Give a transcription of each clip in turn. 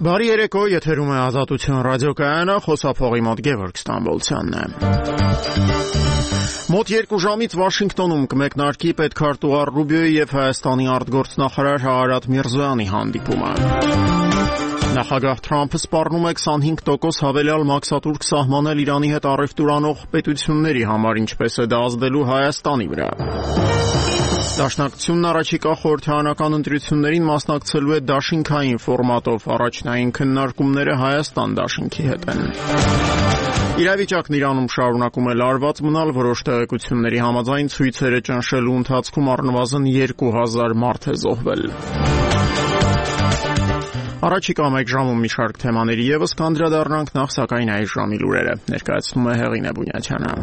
Բարի երեկո, եթերում է Ազատություն ռադիոկայանը, խոսափողի մոտ Գևորգ Ստամբոլցյանն է։ Մոտ 2 ժամից Վաշինգտոնում կմեկնարկի պետքարտուղար Ռուբիոյի եւ Հայաստանի արտգործնախարար Արարատ Միրզոյանի հանդիպումը։ Նախագահ Թրամփը սպառնում է 25% հավելյալ մաքսատուրք սահմանել Իրանի հետ առևտուր անող պետությունների համար, ինչպես է դա ազդելու Հայաստանի վրա։ Դաշնակցությունն առաջիկա խորհրդարանական ընտրություններին մասնակցելու է դաշինքային ֆորմատով, առաջնային քննարկումները Հայաստան դաշինքի հետ են։ Իրավիճակն Իրանում շարունակում է լարված մնալ, որոշ տեղեկությունների համաձայն ցույցերը ճնշելու ընթացքում առնվազն 2000 մարդ է զոհվել։ Առաջիկա մեկ ժամում մի շարք թեմաների եւս կանդրադառնանք, նախ սակայն այս ժամի լուրերը ներկայացնում է Հեղինե Բունյացյանը։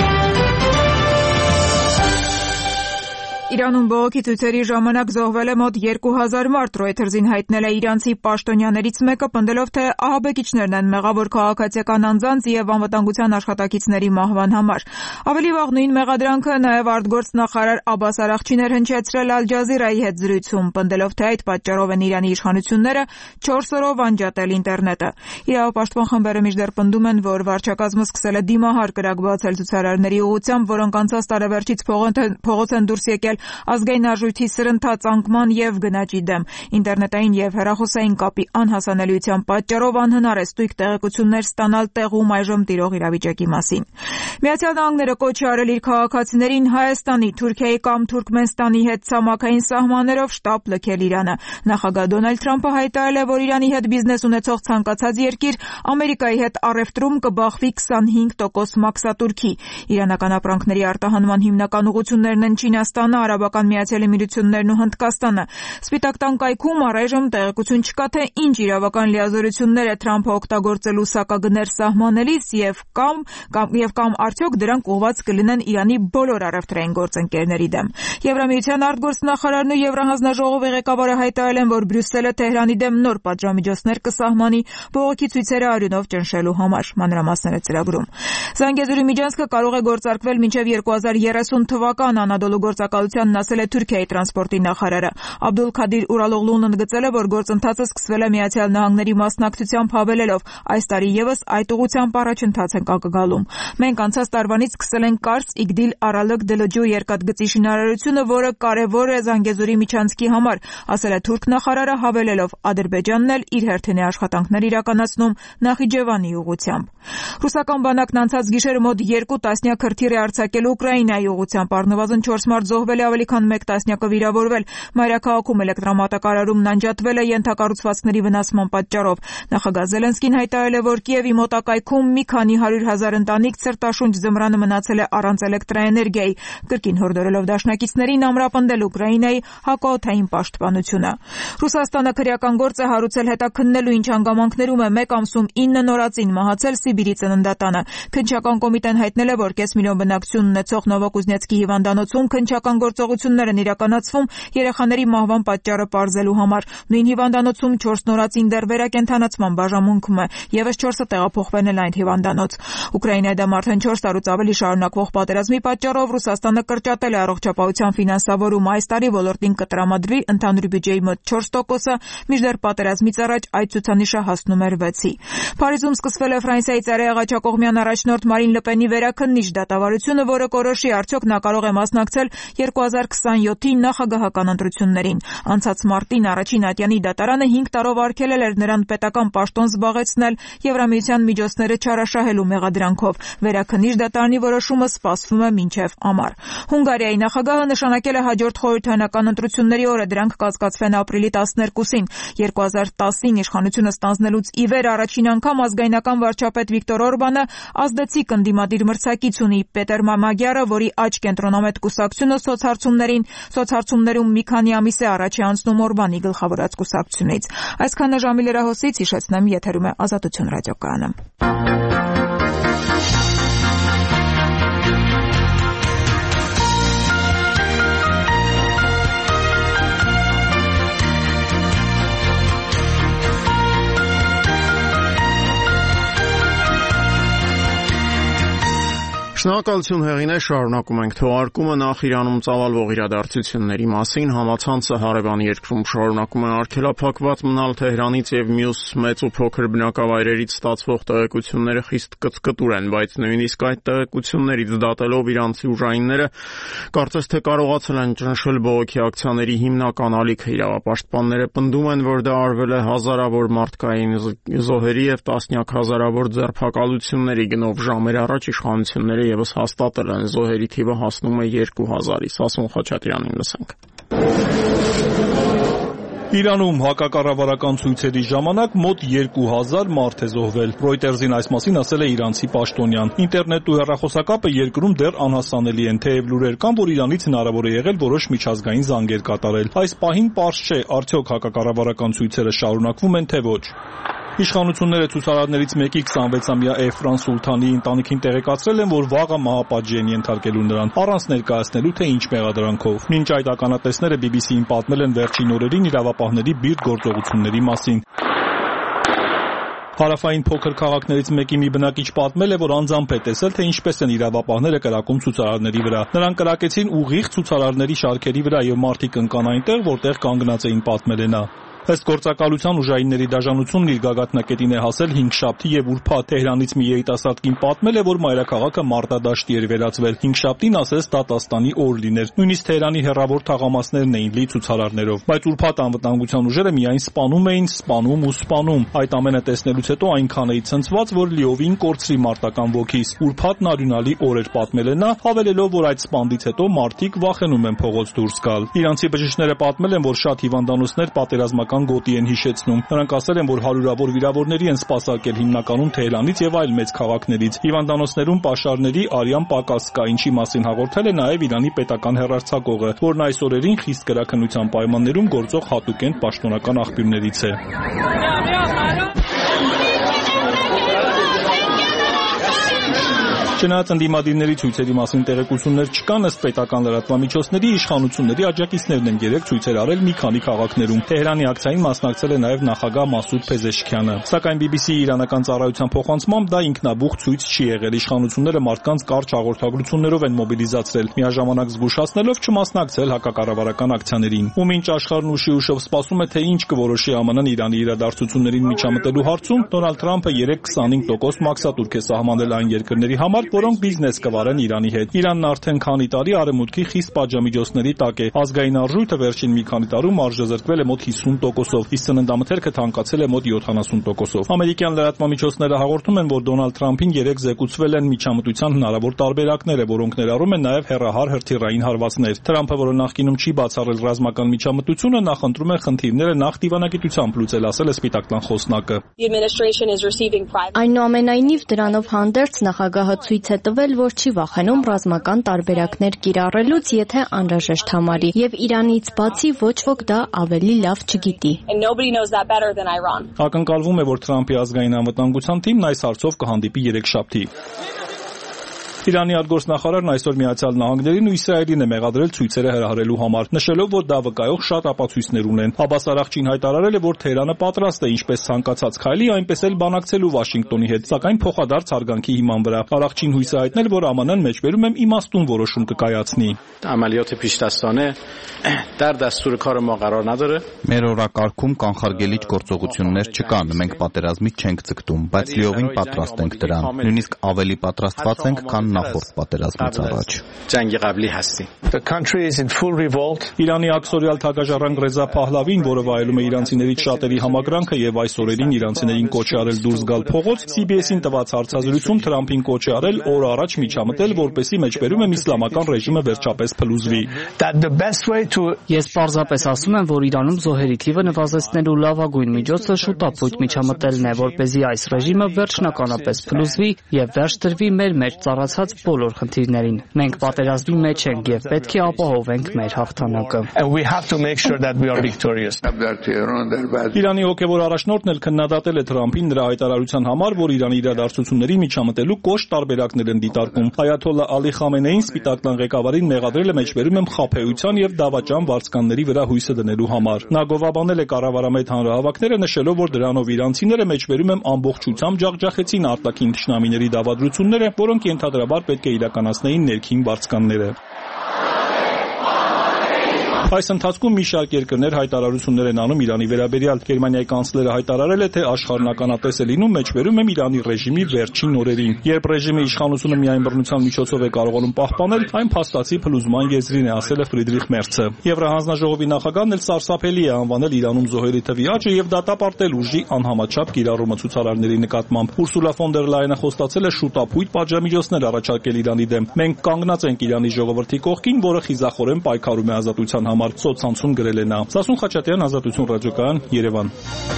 Իրանում բողոքի ցույցերի ժամանակ զոհվել է մոտ 2000 մարդ, Reuters-ին հայտնել է իրանցի պաշտոնյաներից մեկը, պնդելով, թե ահաբեկիչներն են մեղավոր քաղաքացիական անձանց եւ անվտանգության աշխատակիցների մահվան համար։ Ավելի վաղ նույն մեղադրանքը նաեւ արտգործնախարար Աբբաս Արաղչին էր հնչեցրել Al Jazeera-ի հետ զրույցում, պնդելով, թե այդ պատճառով են Իրանի իշխանությունները 4 օրով անջատել ինտերնետը։ Իրավապաշտպան խմբերը մինչդեռ պնդում են, որ վարչակազմը սկսել է դիմահար կրակ բացել ցուցարարների ուղղությամբ, որոնք անցած տարեվերջից փողոց են դուրս եկել ազգային արժույթի սրընթաց անկման եւ գնաճի դեմ։ Ինտերնետային եւ հեռախոսային կապի անհասանելիության պատճառով անհնար է ստույգ տեղեկություններ ստանալ տեղում այժմ տիրող իրավիճակի մասին։ Միացյալ Նահանգները կոչ է արել իր քաղաքացիներին Հայաստանի, Թուրքիայի կամ Թուրքմենստանի հետ ցամաքային սահմաններով շտապ լքել Իրանը։ Նախագահ Դոնալդ Թրամփը հայտարարել է, որ Իրանի հետ բիզնես ունեցող ցանկացած երկիր Ամերիկայի հետ առևտրում կբախվի 25% մաքսատուրքի։ Իրանական ապրանքների արտահանման հիմնական ուղղություններն են Չինաստանը, Արաբական Միացյալ Էմիրություններն ու Հնդկաստանը։ Սպիտակ տան կայքում առայժմ տեղեկություն չկա, թե ինչ իրավական լիազորություններ է Թրամփը օգտագործելու սակագներ սահմանելիս եւ կամ արդյոք դրանք ուղղված կլինեն Իրանի բոլոր առևտրային գործընկերների դեմ։ Եվրամիության արտգործնախարարն ու Եվրահանձնաժողովի ղեկավարը հայտարարել են, որ Բրյուսելը Թեհրանի դեմ նոր պատժամիջոցներ կսահմանի բողոքի ցույցերը արյունով ճնշելու համար։ Մանրամասները ծրագրում։ Զանգեզուրի միջանցքը կարող է գործարկվել մինչև 2030 թվական, Անադոլու գործակալությանն ասել է Թուրքիայի տրանսպորտի նախարարը։ Աբդուլ Քադիր Ուրալօղլուն ընդգծել է, որ գործընթացը սկսվել է Միացյալ Նահանգների մասնակցությամբ հավելելով, այս տարի եւս այդ ուղղությամբ առաջընթաց են կգալում։ Մենք անցած տարվանից սկսել ենք Կարս Իգդիլ Արալըկ Դլջու երկաթգծի շինարարությունը, որը կարևոր է Զանգեզուրի միջանցքի համար, ասել է թուրք նախարարը, հավելելով, Ադրբեջանն էլ իր հերթին է աշխատանքներ իրականացնում Նախիջևանի ուղղությամբ։ Ռուսական բանակն անցած գիշերը մոտ 2 տասնյակ հրթիռ է արձակել Ուկրաինայի ուղղությամբ, առնվազն 4 մարդ զոհվել է, ավելի քան 1 տասնյակը վիրավորվել։ Մայրաքաղաքում էլեկտրամատակարարումն անջատվել է ենթակառուցվածքների վնասման պատճառով։ Նախագահ Զելենսկին հայտարարել է, որ Կիևի մոտակայքում մի քանի 100,000 ընտանիք ցրտաշունչ ձմռանը մնացել է առանց էլեկտրաէներգիայի, կրկին հորդորելով դաշնակիցներին ամրապնդել Ուկրաինայի հակաօդային պաշտպանությունը։ Ռուսաստանը քրեական գործ է հարուցել հետաքննելու ինչ հանգամանքներում է 1 ամսում 9 նորածին մահացել Սիբիրի ծննդատանը։ Քննչական կոմիտեն հայտնել է, որ կես միլիոն բնակչություն ունեցող Նովոկուզնեցկի հիվանդանոցում քննչական գործողություններ են իրականացվում երեխաների մահվան պատճառը պարզելու համար։ Նույն հիվանդանոցում 4 նորածին դեռ վերակենդանացման բաժանմունքում է, եւս 4-ը տեղափոխվել են այդ հիվանդանոց։ Ուկրաինայի դեմ արդեն 4 տարուց ավելի շարունակվող պատերազմի պատճառով Ռուսաստանը կրճատել է առողջապահության ֆինանսավորումը։ Այս տարի ոլորտին կտրամադրվի ընդհանուր բյուջեի մոտ 4%-ը, մինչդեռ պատերազմից առաջ այդ ցուցանիշը հասնում էր 6-ի։ Փարիզում սկսվել է Ֆրանսիայի ծայրահեղաչակողմյան առաջնորդ Մարին Լպենի վերաքննիչ դատավարությունը, որը կորոշի արդյոք նա կարող է մասնակցել 2027-ի նախագահական ընտրություններին։ Անցած մարտին առաջին ատյանի դատարանը 5 տարով արգելել էր նրան պետական պաշտոն զբաղեցնել Եվրամիության միջոցները չարաշահելու մեղադրանքով։ Վերաքննիչ դատարանի որոշումը սպասվում է մինչև ամառ։ Հունգարիայի նախագահը նշանակել է հաջորդ խորհրդարանական ընտրությունների օրը, դրանք կազմակերպվեն ապրիլի 12-ին։ 2010-ին իշխանությունը ստանձնելուց ի վեր առաջին անգամ ազգայնական վարչապետ Վիկտոր Օրբանը ազդեցիկ ընդդիմադիր մրցակից ունի Պետեր Մամագյարը, որի աջ կենտրոնամետ կուսակցությունը սոցհարցումներում մի քանի ամիս է առաջ է անցնում Օրբանի գլխավորած կուսակցությունից։ Այսքանը ժամի լրահոսից հիշեցնեմ, եթերում է Ազատություն ռադիոկայանը։ Շնորհակալություն հեղինե, շարունակում ենք թողարկումը նախ Իրանում ծավալվող իրադարձությունների մասին համացանցը հարևան երկրում շարունակում է արգելափակված մնալ Թեհրանից եւ մյուս մեծ ու փոքր բնակավայրերից ստացվող տեղեկությունները խիստ կծկտուր են, բայց նույնիսկ այդ տեղեկություններից դատելով իրանցի ուժայինները կարծես թե կարողացել են ճնշել բողոքի ակցիաների հիմնական ալիքը։ Իրավապաշտպանները պնդում են, որ դա արվել է հազարավոր մարդկային զոհերի եւ տասնյակ հազարավոր ձերբակալությունների գնով ժամեր առաջ իշխանությունները եւս հաստատել են զոհերի թիվը հասնում է 2000-ի։ Սասուն Խաչատրյանին լսենք։ Իրանում հակակառավարական ցույցերի ժամանակ մոտ 2000 մարդ է զոհվել։ Reuters-ին այս մասին ասել է իրանցի պաշտոնյան։ Ինտերնետ ու հեռախոսակապը երկրում դեռ անհասանելի են, թեև լուրեր կան, որ Իրանից հնարավոր է եղել որոշ միջազգային զանգեր կատարել։ Այս պահին պարզ չէ, արդյոք հակակառավարական ցույցերը շարունակվում են, թե ոչ։ Իշխանությունները ցուցարարներից մեկի 26-ամյա Էֆրան Սուլթանի ընտանիքին տեղեկացրել են, որ վաղը մահապատժի են ենթարկելու նրան, առանց ներկայացնելու, թե ինչ մեղադրանքով։ Մինչ այդ ականատեսները BBC-ին պատմել են վերջին օրերին իրավապահների բիրտ գործողությունների մասին։ Հարավային փոքր քաղաքներից մեկի մի բնակիչ պատմել է, որ անձամբ է տեսել, թե ինչպես են իրավապահները կրակում ցուցարարների վրա։ Նրանք կրակեցին ուղիղ ցուցարարների շարքերի վրա եւ մարդիկ ընկան այնտեղ, որտեղ կանգնած էին, պատմել է նա։ Ըստ գործակալության ուժայինների դաշնությունն իր գագաթնակետին է հասել 5-շաբթի եւ ուրբաթ Թեհրանից մի երիտասարդ կին պատմել է, որ մայրաքաղաքը մարտադաշտի էր վերածվել։ 5-շաբթին ասես Դատաստանի օր լիներ։ Նույնիսկ Թեհրանի հեռավոր թաղամասներն էին լի ցուցարարներով, բայց ուրբաթ անվտանգության ուժերը միայն սպանում ու սպանում։ Այդ ամենը տեսնելուց հետո այնքան էի ցնցված, որ լիովին կորցրի մարտական ոգիս։ Ուրբաթն արյունալի օր էր, պատմել է նա, հավելելով, որ այդ սպանդից հետո մարդիկ վախենում են փողոց դուրս գալ։ Իրանցի բժիշկները պատմել են, որ շատ հիվանդանոցներ պատերազմական գոտի են հիշեցնում։ Նրանք ասել են, որ հարյուրավոր վիրավորների են սպասարկել հիմնականում Թեհրանից եւ այլ մեծ քաղաքներից։ Հիվանդանոցներում պաշարների արյան պակաս կա, ինչի մասին հաղորդել է նաեւ Իրանի պետական հեռարձակողը, որն այս օրերին խիստ կրակնության պայմաններում գործող հատուկենտ պաշտոնական աղբյուրներից է։ Չնայած ընդդիմադիրների ցույցերի մասին տեղեկություններ չկան, ըստ պետական լրատվամիջոցների իշխանությունների աջակիցներն են երեք ցույցեր արել մի քանի քաղաքներում։ Թեհրանի ակցիային մասնակցել է նաև նախագահ Մասուդ Փեզեշքյանը։ Սակայն BBC-ի իրանական ծառայության փոխանցմամբ դա ինքնաբուխ ցույց չի եղել։ Իշխանությունները մարդկանց կարճ հաղորդագրություններով են մոբիլիզացրել, միաժամանակ զգուշացնելով չմասնակցել հակակառավարական ակցիաներին։ Ու մինչ աշխարհն ուշիուշով սպասում է, թե ինչ կորոշի ԱՄՆ-ն Իրանի իրադարձություններին միջամտելու հարցում, Դոնալդ Թրամփը 3.25% մաքսատուրք է սահմանել այն երկրների համար, որոնք բիզնես կվարեն Իրանի հետ։ Իրանն արդեն քանի տարի արևմուտքի խիստ պատժամիջոցների տակ է։ Ազգային արժույթը վերջին մի քանի տարում արժեզրկվել է մոտ 50%, իսկ սննդամթերքը թանկացել է մոտ 70%։ Ամերիկյան լրատվամիջոցները հաղորդում են, որ Դոնալդ Թրամփին երեք զեկուցվել են միջամտության հնարավոր տարբերակները, որոնք ներառում են նաև հեռահար հրթիռային հարվածներ։ Թրամփը, որը նախկինում չի բացառել ռազմական միջամտությունը, նախընտրում է խնդիրները նախ դիվանագիտությամբ լուծել, ասել է Սպիտակ տան խոսնակը։ Այնուամենայնիվ դրանով հանդերձ նախագահը ցույց է տվել, որ չի վախենում ռազմական տարբերակներ կիրառելուց, եթե անհրաժեշտ համարի, եւ Իրանից բացի ոչ ոք դա ավելի լավ չգիտի։ Ակնկալվում է, որ Թրամփի ազգային անվտանգության թիմն այս հարցով կհանդիպի երեքշաբթի։ Իրանի արտգործնախարարն այսօր Միացյալ Նահանգներին ու Իսրայելին է մեղադրել ցույցերը հրահրելու համար, նշելով, որ դա վկայող շատ ապացույցներ ունեն։ Աբաս Արաղչին հայտարարել է, որ Թեհրանը պատրաստ է ինչպես ցանկացած քայլի, այնպես էլ բանակցելու Վաշինգտոնի հետ, սակայն փոխադարձ հարգանքի հիման վրա։ Արաղչին հույս է հայտնել, որ ԱՄՆ-ն մեջբերում է իմաստուն որոշում կկայացնի։ Մեր օրակարգում կանխարգելիչ գործողություններ չկան, մենք պատերազմից չենք ձգտում, բայց լիովին պատրաստ ենք դրան, նույնիսկ ավելի պատրաստված ենք, քան նախորդ պատերազմից առաջ։ Իրանի ակսորիալ թագաժառանգ Ռեզա Փահլավին, որը վայելում է իրանցիներից շատերի համակրանքը եւ այս օրերին իրանցիներին կոչ է արել դուրս գալ փողոց, CBS-ին տված հարցազրույցում Թրամփին կոչ է արել օր առաջ միջամտել, որպեսզի մեջբերում եմ իսլամական ռեժիմը վերջապես փլուզվի։ Ես պարզապես ասում եմ, որ Իրանում զոհերի թիվը նվազեցնելու լավագույն միջոցը շուտապույտ միջամտելն է, որպեսզի այս ռեժիմը վերջնականապես փլուզվի եւ վերջ դրվի մեր մեջ ծառացած բոլոր խնդիրներին։ Մենք պատերազմի մեջ ենք եւ պետք է ապահովենք մեր հաղթանակը։ Իրանի հոգևոր առաջնորդն էլ քննադատել է Թրամփին նրա հայտարարության համար, որ Իրանի իրադարձությունների միջամտելու կոշտ տարբերակներ են դիտարկում։ Այաթոլլա Ալի Խամենեին Սպիտակ տան ղեկավարին մեղադրել է մեջբերում եմ խաբեության եւ դավաճան վարձկանների վրա հույսը դնելու համար։ Նա գովաբանել է կառավարամետ հանրահավաքները, նշելով, որ դրանով իրանցիները մեջբերում եմ ամբողջությամբ ջախջախեցին արտաքին թշնամիների դավադրությունները, որոնք ենթադրաբար հետևաբար պետք է իրականացնեին ներքին վարձկանները։ Այս ընթացքում մի շարք երկրներ հայտարարություններ են անում Իրանի վերաբերյալ։ Գերմանիայի կանցլերը հայտարարել է, թե աշխարհն ականատես է լինում մեջբերում է Իրանի ռեժիմի վերջին օրերին։ Երբ ռեժիմի իշխանությունը միայն բռնության միջոցով է կարողանում պահպանել, այն փաստացի փլուզման եզրին է, ասել է Ֆրիդրիխ Մերցը։ Եվրահանձնաժողովի նախագահն էլ սարսափելի է անվանել Իրանում զոհերի թվի աճը եւ դատապարտել ուժի անհամաչափ կիրառումը ցուցարարների նկատմամբ։ Ուրսուլա ֆոն դեր Լայենը խոստացել է շուտապույտ պատժամիջոցներ առաջարկել Իրանի դեմ։ Մենք կանգնած ենք Իրանի ժողովրդի կողքին, որը խիզախորեն պայքարում է ազատության համար, սոցցանցում գրել է նա։ Սասուն Խաչատյան, Ազատություն ռադիոկայան, Երևան։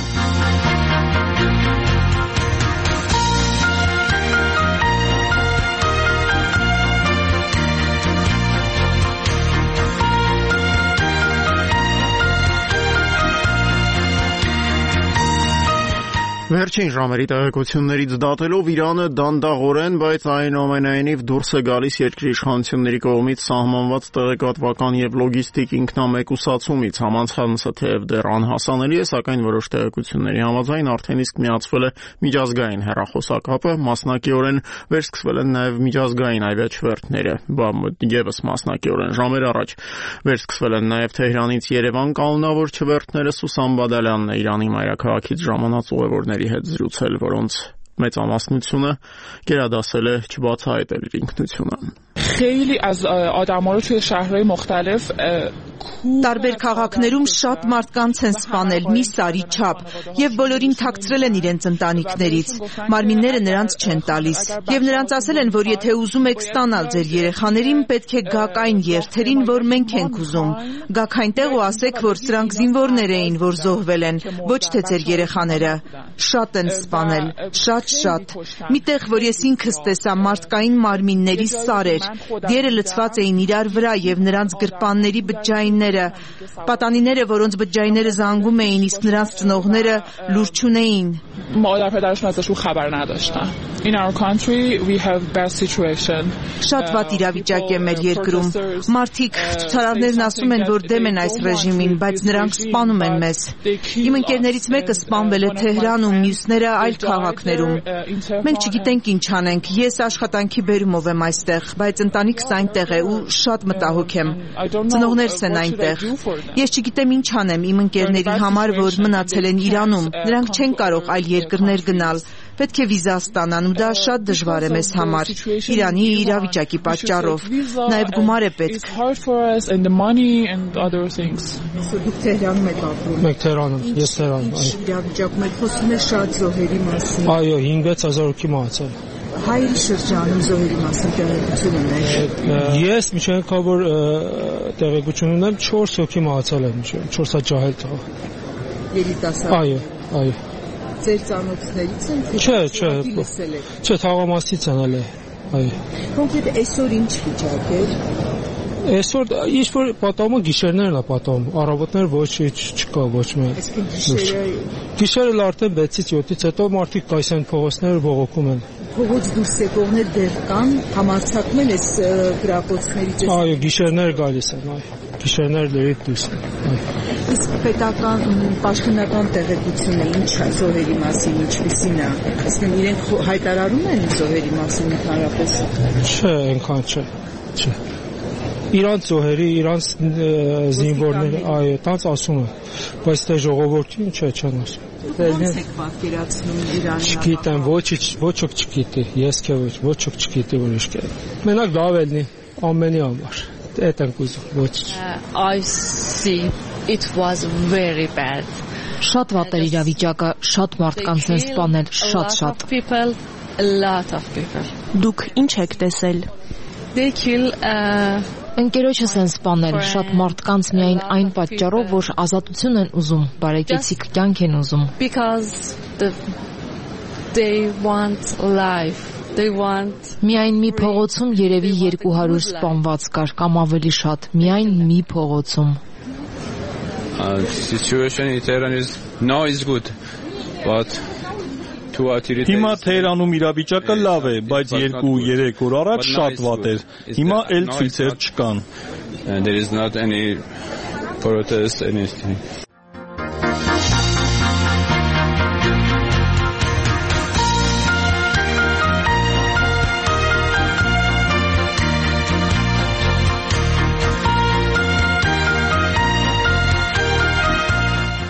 Վերջին ժամերի տեղեկություններից դատելով Իրանը դանդաղորեն, բայց այնուամենայնիվ դուրս է գալիս երկրի իշխանությունների կողմից սահմանված տեղեկատվական եւ լոգիստիկ ինքնամեկուսացումից։ Համանցանցը թեև դեռ անհասանելի է, սակայն որոշ տեղեկությունների համաձայն արդեն իսկ միացվել է միջազգային հեռախոսակապը, մասնակիորեն վերսկսվել են նաեւ միջազգային ավիաչվերթները, եւս մասնակիորեն ժամեր առաջ վերսկսվել են նաեւ Թեհրանից Երևան կանոնավոր չվերթները։ Սուսան Բադալյանն է Իրանի մայրաքաղաքից ժամանած ուղևորների հետ զրուցել, որոնց մեծամասնությունը գերադասել է չբացահայտել իր ինքնությունը։ خیلی از آدما رو توی شهرهای مختلف Տարբեր քաղաքներում շատ մարդկանց են սպանել մի սարի չափ եւ բոլորին թաքցրել են իրենց ընտանիքներից։ Մարմինները նրանց չեն տալիս եւ նրանց ասել են, որ եթե ուզում եք ստանալ ձեր երեխաներին, պետք է գաք այն երթերին, որ մենք ենք ուզում։ Գաք այնտեղ ու ասեք, որ սրանք զինվորներ էին, որ զոհվել են, ոչ թե ձեր երեխաները։ Շատ են սպանել, շատ։ Միտեղ, որ ես ինքս տեսա մարդկային մարմինների սարեր, դերը լցված էին իրար վրա եւ նրանց գրպանների բջջայինները, պատանիները, որոնց բջջայինները զանգում էին, իսկ նրանց ծնողները լուր չունեին։ مادر پدرشون ازشون خبر نداشتن. In our country we have bad situation. Շատ վատ իրավիճակ է մեր երկրում։ Մարդիկ, ցուցարարներն ասում են, որ դեմ են այս ռեժիմին, բայց նրանք սպանում են մեզ։ Իմ ընկերներից մեկը սպանվել է Թեհրանում, մյուսները այլ քաղաքներում։ Մենք չգիտենք ինչ անենք։ Ես աշխատանքի բերումով եմ այստեղ, բայց ընտանիքս այնտեղ է ու շատ մտահոգ եմ։ Ծնողներս են այնտեղ։ Ես չգիտեմ ինչ անեմ իմ ընկերների համար, որ մնացել են Իրանում։ Նրանք չեն կարող այլ երկրներ գնալ։ Պետք է վիզա ստանան ու դա շատ դժվար է մեզ համար Իրանի իրավիճակի պատճառով։ Նաև գումար է պետք։ Դուք Թեհրանում եք ապրում։ Մենք Թեհրանում, ես Թեհրանում։ Իրավիճակում եք խոսում եք շատ զոհերի մասին։ Այո, 5-6000 հոգի մահացել։ Հայերի շրջանում զոհերի մասին տեղեկություն ունեք։ Ես միջնակայքավոր տեղեկություն ունեմ 4 հոգի մահացել են, 4 հատ ջահել տղա։ Երիտասարդ։ Այո։ Ձեր ծանոթներից են։ Չէ, թաղամասից են ալե։ Այո։ Կոնկրետ այսօր ինչ վիճակ է։ Այսօր ինչ-որ պատահում գիշերներն է պատահում, առավոտներ ոչ չկա ոչ մի։ Գիշերը արդեն 6-ից 7-ից հետո մարդիկ կայս են փողոցները բողոքում են։ Փողոց դուրս եկողներ դեռ կան, համարձակում են այս գրապոցներից։ Այո, գիշերներ գալիս են, այո։ Գիշերներ լրիվ դուրս են։ Իսկ պետական պաշտոնական տեղեկությունը ինչ է զոհերի մասին, ինչպիսին է։ Այսինքն իրենք հայտարարում են զոհերի մասին ընդհանրապես։ Չէ, այնքան չէ։ Իրանց զոհերի, իրանց զինվորները, այո, տանց ասում են, բայց թե ժողովրդին չեն ասում։ Ո՞նց եք պատկերացնում Իրանը։ Չգիտեմ, ոչոք չգիտի, ես քե ոչոք չգիտի որ ինչ կա։ Մենակ դա ավելնի ամենի համար։ Այդ ենք ուզում, ոչ։ I see it was very bad. Շատ վատ էր իրավիճակը, շատ մարդկանց են սպանել, շատ։ People, a lot of people. Դուք ինչ եք տեսել։ They kill Ընկերոջս են սպանել շատ մարդկանց միայն այն պատճառով, որ ազատություն են ուզում, բարեկեցիկ կյանք են ուզում։ Because they want life. They want Միայն մի փողոցում երևի 200 սպանված կար կամ ավելի շատ, միայն մի փողոցում։ Situation in Tehran is now is good, but Հիմա Թեհրանում իրավիճակը լավ է, բայց 2-3 օր առաջ շատ վատ էր։ Հիմա էլ ցույցեր չկան։ There is not any protest, anything.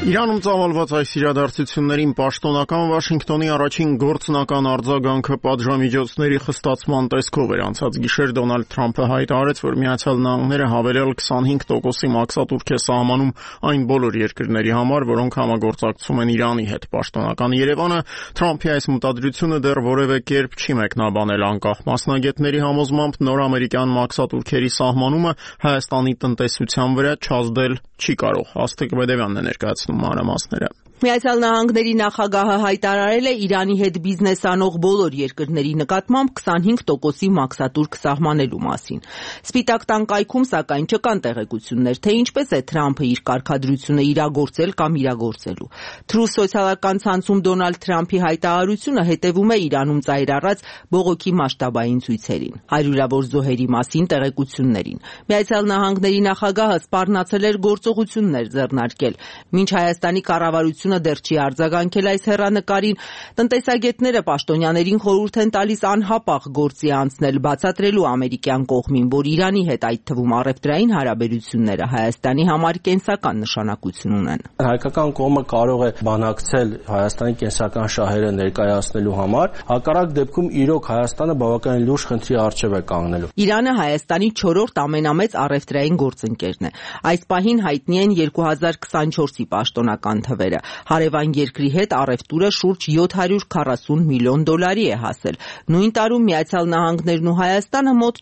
Իրանում ծավալված այս իրադարձություններին պաշտոնական Վաշինգտոնի առաջին գործնական արձագանքը պատժամիջոցների խստացման տեսքով էր։ Անցած գիշեր Դոնալդ Թրամփը հայտարարեց, որ Միացյալ Նահանգները հավելյալ 25%-ի մաքսատուրք է սահմանում այն բոլոր երկրների համար, որոնք համագործակցում են Իրանի հետ։ Պաշտոնական Երևանը Թրամփի այս մտադրությունը դեռ որևէ կերպ չի մեկնաբանել։ Անկախ մասնագետների համոզմամբ նոր ամերիկյան մաքսատուրքերի սահմանումը Հայաստանի տնտեսության վրա չազդել չի կարող։ Աստղիկ Բեդևյանն է ներկայացնում մանրամասները։ Միացյալ Նահանգների նախագահը հայտարարել է Իրանի հետ բիզնես անող բոլոր երկրների նկատմամբ 25%-ի մաքսատուրք սահմանելու մասին։ Սպիտակ տան կայքում սակայն չկան տեղեկություններ, թե ինչպես է Թրամփը իր կարգադրությունը իրագործել կամ իրագործելու։ Truth սոցիալական ցանցում Դոնալդ Թրամփի հայտարարությունը հետևում է Իրանում ծայր առած բողոքի մասշտաբային ցույցերին, հարյուրավոր զոհերի մասին տեղեկություններին։ Միացյալ Նահանգների նախագահը սպառնացել էր գործողություններ ձեռնարկել, մինչ Հայաստանի կառավարությունը դեռ չի արձագանքել այս հեռանկարին, տնտեսագետները պաշտոնյաներին խորհուրդ են տալիս անհապաղ գործի անցնել, բացատրելու ամերիկյան կողմին, որ Իրանի հետ, այդ թվում առևտրային հարաբերությունները Հայաստանի համար կենսական նշանակություն ունեն։ Հայկական կողմը կարող է բանակցել Հայաստանի կենսական շահերը ներկայացնելու համար, հակառակ դեպքում իրոք Հայաստանը բավականին լուրջ խնդրի առջև է կանգնելու։ Իրանը Հայաստանի 4-րդ ամենամեծ առևտրային գործընկերն է։ Այս պահին հայտնի են 2024-ի պաշտոնական թվերը։ Հարևան երկրի հետ առևտուրը շուրջ $740 միլիոն է հասել։ Նույն տարում Միացյալ Նահանգներն ու Հայաստանը մոտ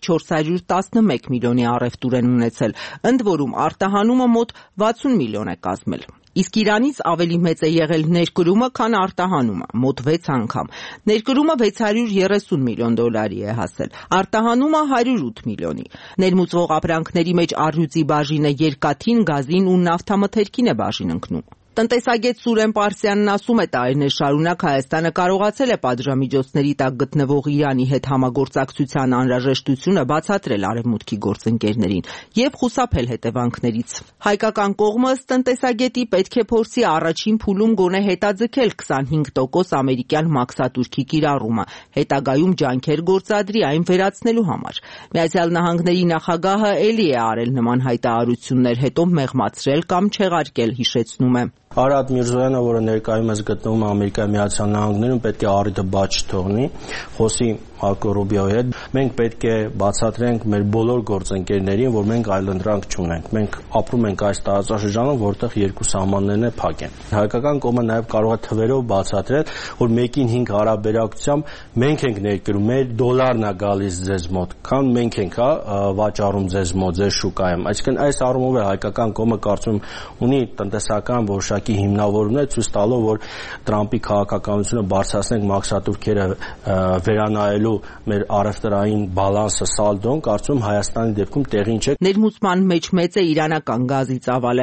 411 միլիոնի առևտուր են ունեցել, ընդ որում արտահանումը մոտ 60 միլիոն է կազմել։ Իսկ Իրանից ավելի մեծ է եղել ներկրումը, քան արտահանումը, մոտ 6 անգամ։ Ներկրումը $630 միլիոն է հասել, արտահանումը 108 միլիոնի։ Ներմուծվող ապրանքների մեջ առյուծի բաժինը երկաթին, գազին ու նավթամթերքին է բաժին ընկնում։ Տնտեսագետ Սուրեն Պարսյանն ասում է, տարիներ շարունակ Հայաստանը կարողացել է պատժամիջոցների տակ գտնվող Իրանի հետ համագործակցության անհրաժեշտությունը բացատրել արևմուտքի գործընկերներին եւ խուսափել հետևանքներից։ Հայկական կողմը ըստ տնտեսագետի պետք է փորձի առաջին փուլում գոնե հետաձգել 25% ամերիկյան մաքսատուրքի կիրառումը, հետագայում ջանքեր գործադրի այն վերացնելու համար։ Միացյալ Նահանգների նախագահը ելի է արել նման հայտարարություններ, հետո մեղմացրել կամ չեղարկել, հիշեցնում է։ Արադ Միրզոյանը, որը ներկայումս գտնվում է Ամերիկայի Միացյալ Նահանգներում, պետք է առիթը բաց չթողնի, խոսի Մարկո Ռուբիոյի հետ։ Մենք պետք է բացատրենք մեր բոլոր գործընկերներին, որ մենք այլընտրանք չունենք։ Մենք ապրում ենք այս տարածաշրջանում, որտեղ երկու սահմաններն է փակ են։ Հայկական կողմը նաև կարող է թվերով բացատրել, որ 1-5 հարաբերակցությամբ մենք ենք ներկրում, մեր դոլարն է գալիս ձեզ մոտ, քան մենք ենք վաճառում ձեզ մոտ, ձեր շուկայում։ Այսինքն այս առումով է հայկական կողմը կարծում ունի տնտեսական որոշակի հիմնավորումներ ցույց տալով, որ Թրամփի քաղաքականությունը բարձրացնենք մաքսատուրքերը վերանայելու մեր առևտրային բալանսը, սալդոն, կարծում Հայաստանի դեպքում տեղին չէ։ Ներմուծման մեջ մեծ է իրանական գազի ծավալը։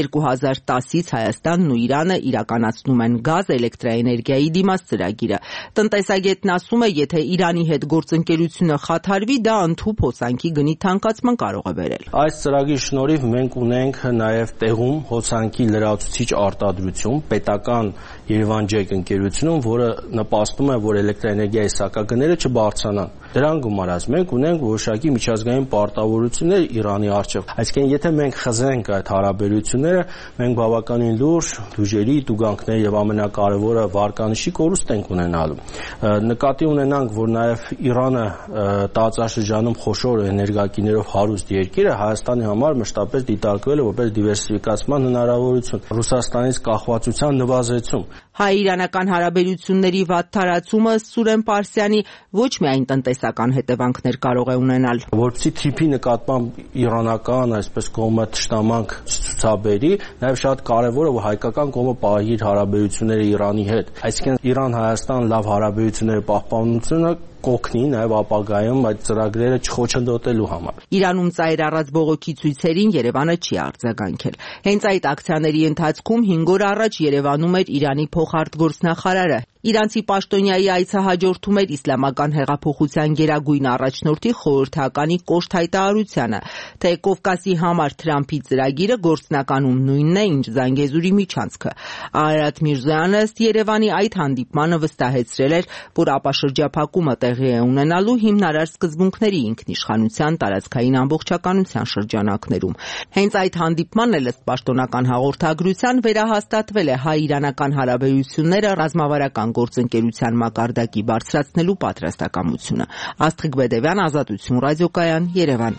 2010-ից Հայաստանն ու Իրանը իրականացնում են գազ էլեկտրաէներգիայի դիմաց ծրագիրը։ Տնտեսագետն ասում է, եթե Իրանի հետ գործընկերությունը խաթարվի, դա ընդհուպ հոսանքի գնի թանկացման կարող է բերել։ Այս ծրագրի շնորհիվ մենք ունենք նաև տեղում հոսանքի լրացուցիչ արտադրություն, պետական Երևանջեք ընկերությունում, որը նպաստում է, որ էլեկտրաէներգիայի սակագները չբարձրանան։ Դրան գումարած մենք ունենք որոշակի միջազգային պարտավորություններ Իրանի առջև։ Այսինքն, եթե մենք խզենք այդ հարաբերությունները, մենք բավականին լուրջ դժերի, տուգանքների եւ ամենակարևորը վարկանիշի կորուստ ենք ունենալու։ Նկատի ունենանք, որ նաեւ Իրանը տարածաշրջանում խոշոր էներգակիներով հարուստ երկիր է, Հայաստանի համար մշտապես դիտարկվել է որպես դիվերսիֆիկացման հնարավորություն, Ռուսաստանից կախվածության նվազեցում։ Հայ-իրանական հարաբերությունների վատթարացումը Սուրեն Պարսյանի ոչ միայն տնտեսական հետևանքներ կարող է ունենալ։ Որպեսզի թիփի նկատմամբ իրանական, այսպես կողմը թշնամանք ցուցաբերի, նաև շատ կարևոր է, որ հայկական կողմը պահի իր հարաբերությունները Իրանի հետ։ Այսինքն Իրան-Հայաստան լավ հարաբերությունների պահպանությունը կօգնի նաև ապագայում այդ ծրագրերը չխոչընդոտելու համար։ Իրանում ծայր առած բողոքի ցույցերին Երևանը չի արձագանքել։ Հենց այդ ակցիաների ընթացքում 5 օր առաջ Երևանում էր Իրանի փոխարտգործնախարարը։ Իրանցի պաշտոնյայի այցահաջորդում էր իսլամական հեղափոխության գերագույն առաջնորդի խորհրդականի կոշտ հայտարարությանը, թե Կովկասի համար Թրամփի ծրագիրը գործնականում նույնն է, ինչ Զանգեզուրի միջանցքը։ Արարատ Միրզոյանը ըստ Երևանի այդ հանդիպմանը վստահեցրել էր, որ ապաշրջափակումը տեղի է ունենալու հիմնարար սկզբունքների ինքնիշխանության, տարածքային ամբողջականության շրջանակներում։ Հենց այդ հանդիպմանն էլ ըստ պաշտոնական հաղորդագրության վերահաստատվել է հայ-իրանական հարաբերությունները ռազմավարական գործընկերության մակարդակի բարձրացնելու պատրաստակամությունը։ Աստղիկ Բեդևյան, Ազատություն ռադիոկայան, Երևան։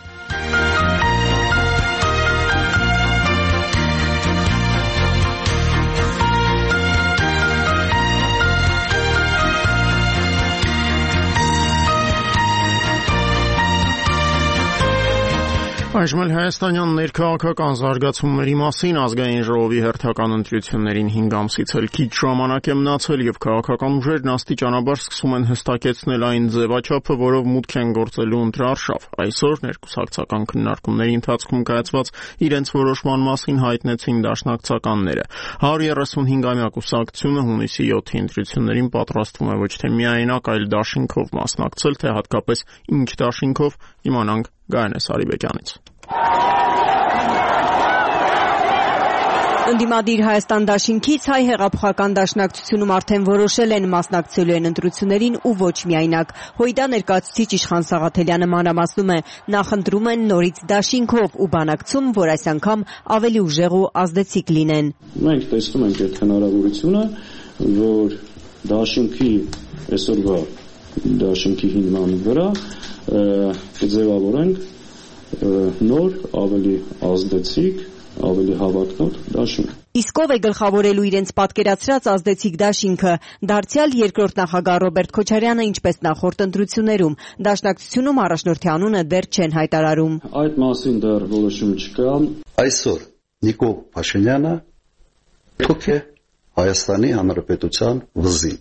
Այժմ հայաստանյան ներքաղաքական զարգացումների մասին ազգային ժողովի հերթական ընտրություններին 5 ամսից էլ քիչ ժամանակ է մնացել եւ քաղաքական ուժերն աստիճանաբար սկսում են հստակեցնել այն ձևաչափը, որով մուտք են գործելու ընտրարշավ։ Այսօր ներկուսակցական քննարկումների ընթացքում կայացված իրենց որոշման մասին հայտնեցին դաշնակցականները։ 135-ամյա կուսակցությունը հունիսի 7-ի ընտրություններին պատրաստվում է ոչ թե միայնակ, այլ դաշինքով մասնակցել, թե հատկապես ինչ դաշինքով, իմանանք Գայանե Սարիբեկյանից։ Ընդդիմադիր Հայաստան դաշինքից հայ հեղափոխական դաշնակցությունում արդեն որոշել են մասնակցելու են ընտրություններին ու ոչ միայնակ։ ՀՅԴ ներկայացուցիչ Իշխան Սաղաթելյանը մանրամասնում է, նախընտրում են նորից դաշինքով ու բանակցում, որ այս անգամ ավելի ուժեղ ու ազդեցիկ լինեն։ Մենք տեսնում ենք այդ հնարավորությունը, որ դաշինքի այսօրվա դաշինքի հիման վրա կձևավորենք նոր, ավելի ազդեցիկ, ավելի հավակնոտ դաշինք։ Իսկ ով է գլխավորելու իրենց պատկերացրած ազդեցիկ դաշինքը։ Դարձյալ երկրորդ նախագահ Ռոբերտ Քոչարյանը, ինչպես նախորդ ընտրություններում, դաշնակցությունում առաջնորդի անունը դեռ չեն հայտարարում։ Այդ մասին դեռ որոշում չկա։ Այսօր Նիկոլ Փաշինյանը թոք է Հայաստանի Հանրապետության վզին։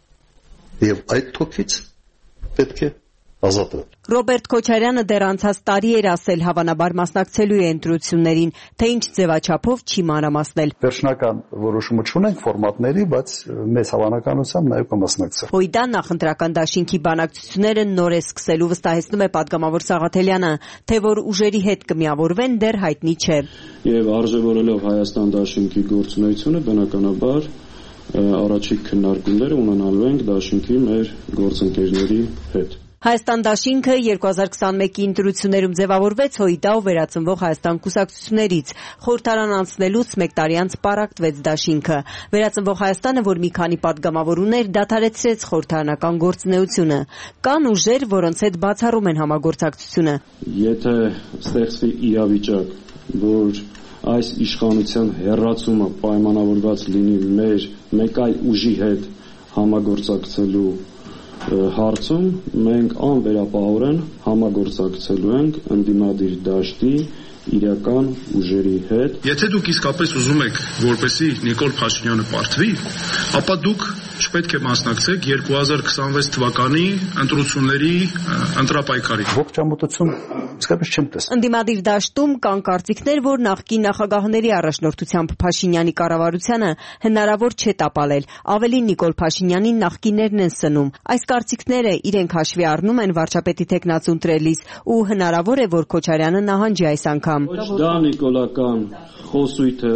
Եվ այդ թոքից պետք է ազատվել։ Ռոբերտ Քոչարյանը դեռ անցած տարի էր ասել, հավանաբար մասնակցելու է ընտրություններին, թե ինչ ձևաչափով չի մանրամասնել։ Վերջնական որոշումը չունենք ֆորմատների, բայց մեծ հավանականությամբ նաև կմասնակցել։ ՀՅԴ նախընտրական դաշինքի բանակցությունները նոր է սկսելու, վստահեցնում է պատգամավոր Սաղաթելյանը, թե որ ուժերի հետ կմիավորվեն դեռ հայտնի չէ։ Եվ արժևորելով Հայաստան դաշինքի գործունեությունը, բնականաբար առաջիկ քննարկումները ունենալու ենք դաշինքի մեր գործընկերների հետ։ Հայաստան դաշինքը 2021-ի ընտրություններում ձևավորվեց ՀՅԴ-ով վերածնվող Հայաստան կուսակցություններից։ Խորհրդարան անցնելուց մեկ տարի անց պառակտվեց դաշինքը։ Վերածնվող Հայաստանը, որ մի քանի պատգամավոր ուներ, դադարեցրեց խորհրդարանական գործունեությունը։ Կան ուժեր, որոնց հետ բացառում են համագործակցությունը։ Եթե ստեղծվի իրավիճակ, որ այս իշխանության հեռացումը պայմանավորված լինի մեր մեկ այլ ուժի հետ համագործակցելու հարցում, մենք անվերապահորեն համագործակցելու ենք ընդդիմադիր դաշտի իրական ուժերի հետ։ Եթե դուք իսկապես ուզում եք, որպեսզի Նիկոլ Փաշինյանը պարտվի, ապա դուք չպետք է մասնակցեք 2026 թվականի ընտրությունների ընտրապայքարին։ Ողջամտություն իսկապես չեմ տեսնում։ Ընդդիմադիր դաշտում կան կարծիքներ, որ նախկին նախագահների առաջնորդությամբ Փաշինյանի կառավարությանը հնարավոր չէ տապալել։ Ավելին Նիկոլ Փաշինյանին նախկիններն են սնում։ Այս կարծիքները իրենք հաշվի առնում են վարչապետի թեկնածու ընտրելիս ու հնարավոր է, որ Քոչարյանը նահանջի այս անգամ։ Ոչ դա նիկոլական խոսույթը,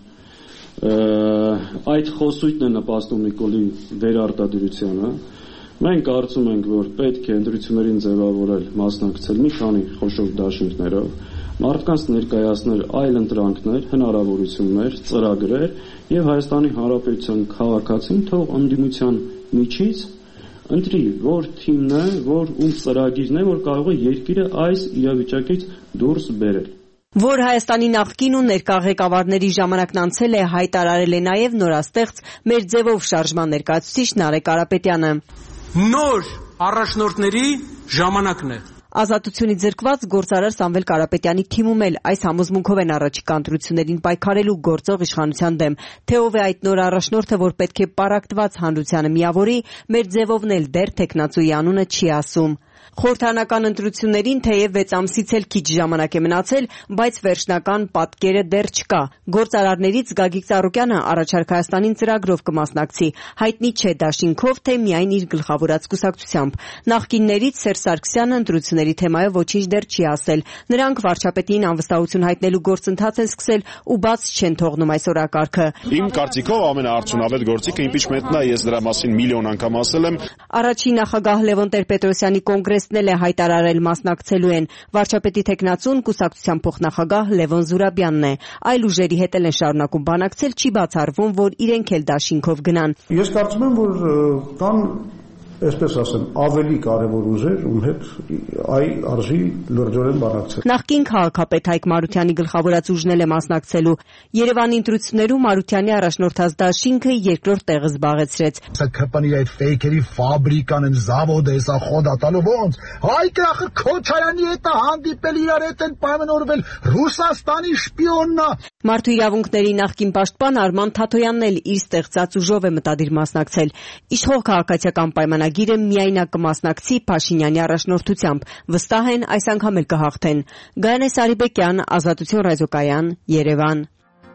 այդ խոսույթն է նպաստում Նիկոլի վերարտադրությանը։ Մենք կարծում ենք, որ պետք է ընտրություններին ձևավորել, մասնակցել մի քանի խոշոր դաշինքներով, մարդկանց ներկայացնել այլ ընտրանքներ, հնարավորություններ, ծրագրեր եւ Հայաստանի Հանրապետության քաղաքացին թող ընդդիմության միջից ընտրի, որ թիմն է, որ ում ծրագիրն է, որ կարող է երկիրը այս իրավիճակից դուրս բերել։ Որ Հայաստանի նախկին ու ներկա ղեկավարների ժամանակն անցել է, հայտարարել է նաև նորաստեղծ մեր ձևով շարժման ներկայացուցիչ Նարեկ Կարապետյանը։ Նոր առաջնորդների ժամանակն է։ Ազատությունից զրկված գործարար Սամվել Կարապետյանի թիմում էլ այս համոզմունքով են առաջիկա ընտրություններին պայքարելու գործող իշխանության դեմ, թե ով է այդ նոր առաջնորդը, որ պետք է պարակտված հանրությանը միավորի, մեր ձևովն էլ դեռ թեկնածուի անունը չի ասում։ Խորհրդարանական ընտրություններին թեև 6 ամսից էլ քիչ ժամանակ է մնացել, բայց վերջնական պատկերը դեռ չկա։ Գործարարներից Գագիկ Ծառուկյանը առաջարկ Հայաստանին ծրագրով կմասնակցի, հայտնի չէ դաշինքով, թե միայն իր գլխավորած կուսակցությամբ։ Նախկիններից Սերժ Սարգսյանը ընտրությունների թեմայով ոչինչ դեռ չի ասել։ Նրանք վարչապետին անվստահություն հայտնելու գործընթաց են սկսել ու բաց չեն թողնում այս օրակարգը։ Իմ կարծիքով ամենաարդյունավետ գործիքը իմպիչմենտն է, ես դրա մասին միլիոն անգամ ասել եմ։ Առաջին նախագահ Լևոն Տեր-Պետրոսյանի կոնգրեսն էլ է հայտարարել մասնակցելու են։ Վարչապետի թեկնածուն կուսակցության փոխնախագահ Լևոն Զուրաբյանն է։ Այլ ուժերի հետ էլ են շարունակում բանակցել, չի բացառվում, որ իրենք էլ դաշինքով գնան։ Ես կարծում եմ, որ կան, այսպես ասեմ, ավելի կարևոր ուժեր, ում հետ արժի լրջորեն բանակցել։ Նախկին քաղաքապետ Հայկ Մարությանի գլխավորած ուժն էլ է մասնակցելու։ Երևանի ընտրություններում Մարությանի առաջնորդած դաշինքը երկրորդ տեղը զբաղեցրեց։ Սա կապանի այդ ֆեյքերի ֆաբրիկան են, զավոդը, սա խոդատալու ոնց։ Հայկը ախր Քոչարյանի հետ հանդիպել, իրար հետ են պայմանավորվել, Ռուսաստանի շպիոննա։ Մարդու իրավունքների նախկին պաշտպան Արման Թաթոյանն էլ իր ստեղծած ուժով է մտադիր մասնակցել։ Իշխող քաղաքացիական պայմանագիրը միայնակ կմասնակցի Փաշինյանի առաջնորդությամբ։ Վստահ են այս անգամ էլ կհաղթեն։ Գայանե Սարիբեկյան, Ազատություն ռադիոկայան, Երևան։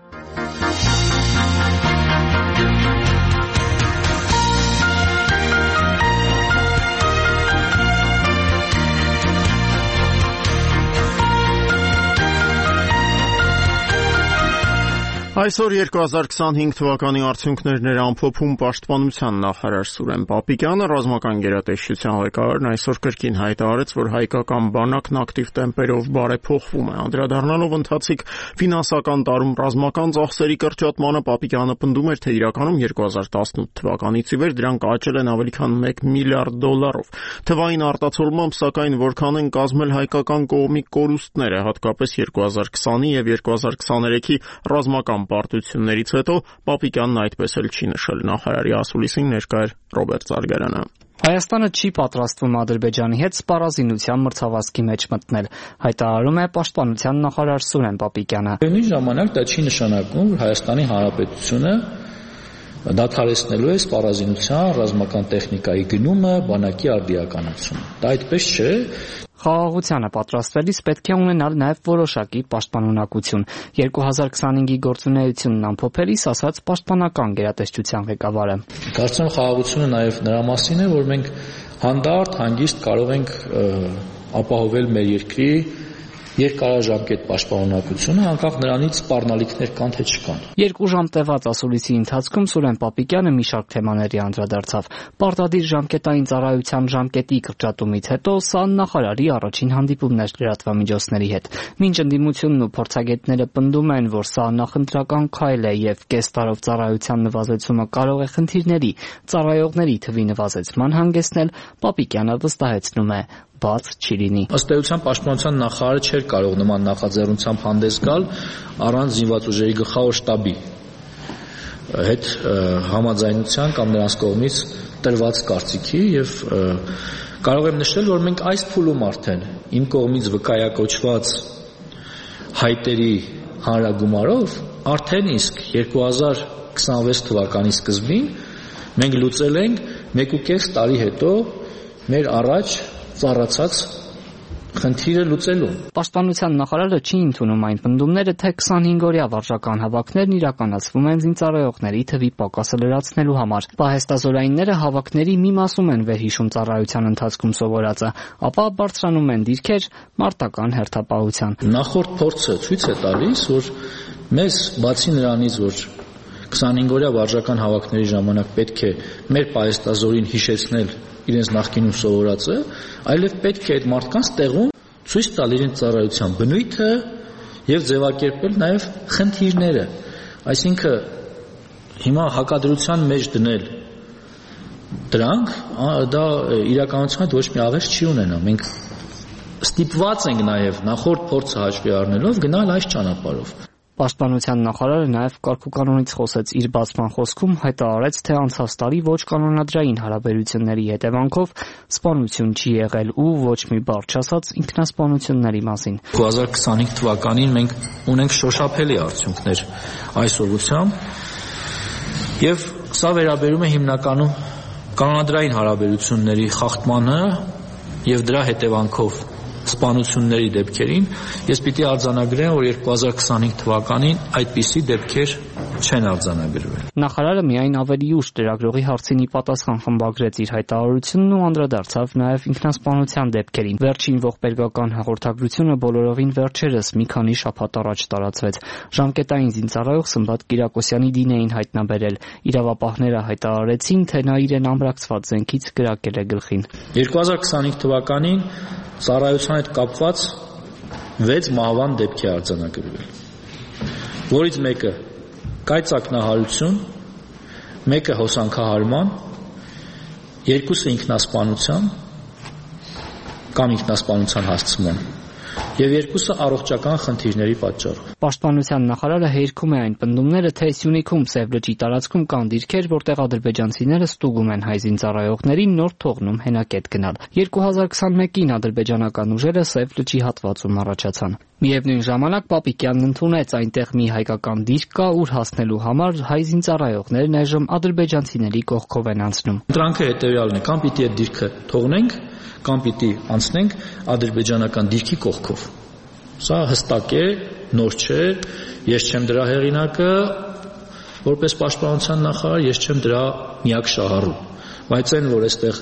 Այսօր 2025 թվականի արդյունքներն էր ամփոփում Պաշտպանության նախարար Սուրեն Պապիկյանը, ռազմական գերատեսչության ղեկավարն այսօր կրկին հայտարարեց, որ հայկական բանակն ակտիվ տեմպերով բարեփոխվում է։ Անդրադառնալով ընթացիկ ֆինանսական տարում ռազմական ծախսերի կրճատմանը, Պապիկյանը պնդում էր, թե իրականում 2018 թվականից ի վեր դրանք աճել են ավելի քան $1 միլիարդ։ Թվային արտացոլմամբ, սակայն, որքան են կազմել հայկական կողմի կորուստները, հատկապես 2020-ի եւ 2023-ի ռազմական պարտություններից հետո, Պապիկյանն այդպես էլ չի նշել։ Նախարարի ասուլիսին ներկա էր Ռոբերտ Զարգարյանը։ Հայաստանը չի պատրաստվում Ադրբեջանի հետ սպառազինության մրցավազքի մեջ մտնել, հայտարարում է Պաշտպանության նախարար Սուրեն Պապիկյանը։ Բնույթ ժամանակ դա չի նշանակում, որ Հայաստանի Հանրապետությունը դադարեցնելու է սպառազինության ռազմական տեխնիկայի գնումը, բանակի արդիականացումը։ Դա այդպես չէ։ Խաղաղությանը պատրաստվելիս պետք է ունենալ նաև որոշակի պաշտպանունակություն։ 2025-ի գործունեությունն ամփոփելիս ասաց Պաշտպանական գերատեսչության ղեկավարը։ Կարծում եմ խաղաղությունը նաև նրա մասին է, որ մենք հանդարտ, հանգիստ կարող ենք ապահովել մեր երկրի երկարաժամկետ պաշտպանունակությունը, անկախ նրանից սպառնալիքներ կան թե չկան։ 2 ժամ տևած ասուլիսի ընթացքում Սուրեն Պապիկյանը մի շարք թեմաների անդրադարձավ։ Պարտադիր ժամկետային ծառայության ժամկետի կրճատումից հետո սա նախարարի առաջին հանդիպումն էր լրատվամիջոցների հետ։ Մինչ ընդդիմությունն ու փորձագետները պնդում են, որ սա նախընտրական քայլ է եւ կես տարով ծառայության նվազեցումը կարող է խնդիրների, ծառայողների թվի նվազեցման հանգեցնել, Պապիկյանը վստահեցնում է, բաց չի լինի։ Ըստ էության Պաշտպանության նախարարը չէր կարող նման նախաձեռնությամբ հանդես գալ առանց զինված ուժերի գլխավոր շտաբի հետ համաձայնության կամ նրանց կողմից տրված կարծիքի եւ կարող եմ նշել, որ մենք այս փուլում արդեն իմ կողմից վկայակոչված հայտերի հանրագումարով արդեն իսկ 2026 թվականի սկզբին մենք լուծել ենք 1.5 տարի հետո մեր առաջ ծառացած խնդիրը լուծելու։ Պաշտպանության նախարարը չի ընդունում այն պնդումները, թե 25-օրյա վարժական հավաքներն իրականացվում են զինծառայողների թվի պակասը լրացնելու համար։ Պահեստազորայինները հավաքների մի մասում են վերհիշում ծառայության ընթացքում սովորածը, ապա բարձրանում են դիրքեր մարտական հերթապահության։ Նախորդ փորձը ցույց է տալիս, որ մեզ բացի նրանից, որ 25-օրյա վարժական հավաքների ժամանակ պետք է մեր պահեստազորին հիշեցնել իրենց նախկինում սովորածը, այլև պետք է այդ մարդկանց տեղում ցույց տալ իրենց ծառայության բնույթը եւ ձևակերպել նաեւ խնդիրները։ Այսինքն հիմա հակադրության մեջ դնել դրանք դա իրականության հետ ոչ մի աղերս չի ունենա։ Մենք ստիպված ենք նաեւ նախորդ փորձը հաշվի առնելով գնալ այս ճանապարհով։ Պաշտպանության նախարարը նաև կարգուկանոնից խոսեց իր բացման խոսքում, հայտարարեց, թե անցած տարի ոչ կանոնադրային հարաբերությունների հետևանքով սպանություն չի եղել ու ոչ մի բառ չասած ինքնասպանությունների մասին։ 2025 թվականին մենք ունենք շոշափելի արդյունքներ այս ուղղությամբ եւ սա վերաբերում է հիմնականում կանոնադրային հարաբերությունների խախտմանը եւ դրա հետևանքով սպանությունների դեպքերին, ես պիտի արձանագրեմ, որ 2025 թվականին այդպիսի դեպքեր չեն արձանագրվել։ Նախարարը միայն ավելի ուշ լրագրողի հարցին պատասխան խմբագրեց իր հայտարարությունն ու անդրադարձավ նաև ինքնասպանության դեպքերին։ Վերջին ողբերգական հաղորդագրությունը բոլորովին վերջերս մի քանի շաբաթ առաջ տարածվեց։ Ժամկետային զինծառայող Սմբատ Կիրակոսյանի դին էին հայտնաբերել։ Իրավապահները հայտարարեցին, թե նա իրեն ամրացված զենքից կրակել է գլխին։ 2025 թվականին ծառայության հետ կապված 6 մահվան դեպք է արձանագրվել, որից մեկը կայծակնահարություն, մեկը հոսանքահարման, երկուսը ինքնասպանության կամ ինքնասպանության հասցման եւ երկուսը առողջական խնդիրների պատճառով։ Պաշտպանության նախարարը հերքում է այն պնդումները, թե Սյունիքում Սև լճի տարածքում կան դիրքեր, որտեղ ադրբեջանցիները ստուգում են հայ զինծառայողներին նոր թողնում հենակետ գնալ։ 2021-ին ադրբեջանական ուժերը Սև լճի հատվածում առաջացան։ Միևնույն ժամանակ Պապիկյանն ընդունեց այնտեղ մի հայկական դիրք կա, ուր հասնելու համար հայ զինծառայողներն այժմ ադրբեջանցիների կողքով են անցնում։ Ընտրանքը հետեւյալն է, կամ պիտի այդ դիրքը թողնենք, կամ պիտի անցնենք ադրբեջանական դիրքի կողքով։ Սա հստակ է, նոր չէ, ես չեմ դրա հեղինակը, որպես պաշտպանության նախարար, ես չեմ դրա միակ շահառու, բայց այն, որ այստեղ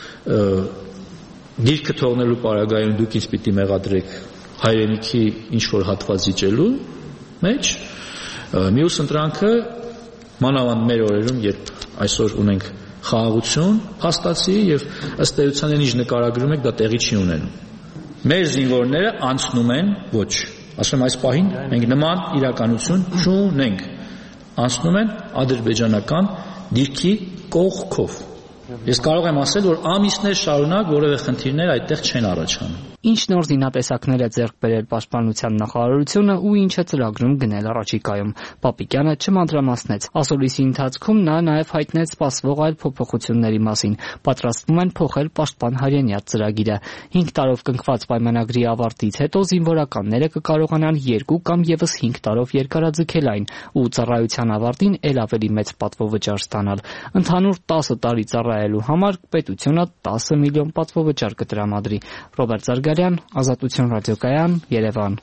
դիրքը թողնելու պարագայում դուք ինձ պիտի մեղադրեք հայրենիքի ինչ-որ հատված իջելու մեջ, մյուս ընտրանքը, մանավանդ մեր օրերում, երբ այսօր ունենք խաղաղություն, փաստացի եւ ըստ էության ինչ նկարագրում եք, դա տեղի չի ունենում։ Մեր զինվորները անցնում են ոչ, ասում այս պահին մենք նման իրականություն չունենք, անցնում են ադրբեջանական դիրքի կողքով։ Ես կարող եմ ասել, որ ամիսներ շարունակ որևէ խնդիրներ այդտեղ չեն առաջանում։ Ինչ նոր զինատեսակներ է ձեռք բերել պաշտպանության նախարարությունը ու ինչ է ծրագրում գնել առաջիկայում։ Պապիկյանը չմանրամասնեց։ Ասուլիսի ընթացքում նա նաև հայտնեց սպասվող այլ փոփոխությունների մասին։ Պատրաստվում են փոխել պաշտպան հայրենիաց ծրագիրը։ 5 տարով կնքված պայմանագրի ավարտից հետո զինվորականները կկարողանան 2 կամ եւս 5 տարով երկարաձգել այն ու ծառայության ավարտին ել ավելի մեծ պատվովճար ստանալ։ Ընդհանուր 10 տարի ծառայելու համար պետությունը 10 միլիոն պատվովճար կտրամադրի։ Ռոբերտ Զարգարյան, Ազատություն ռադիոկայան, Երևան։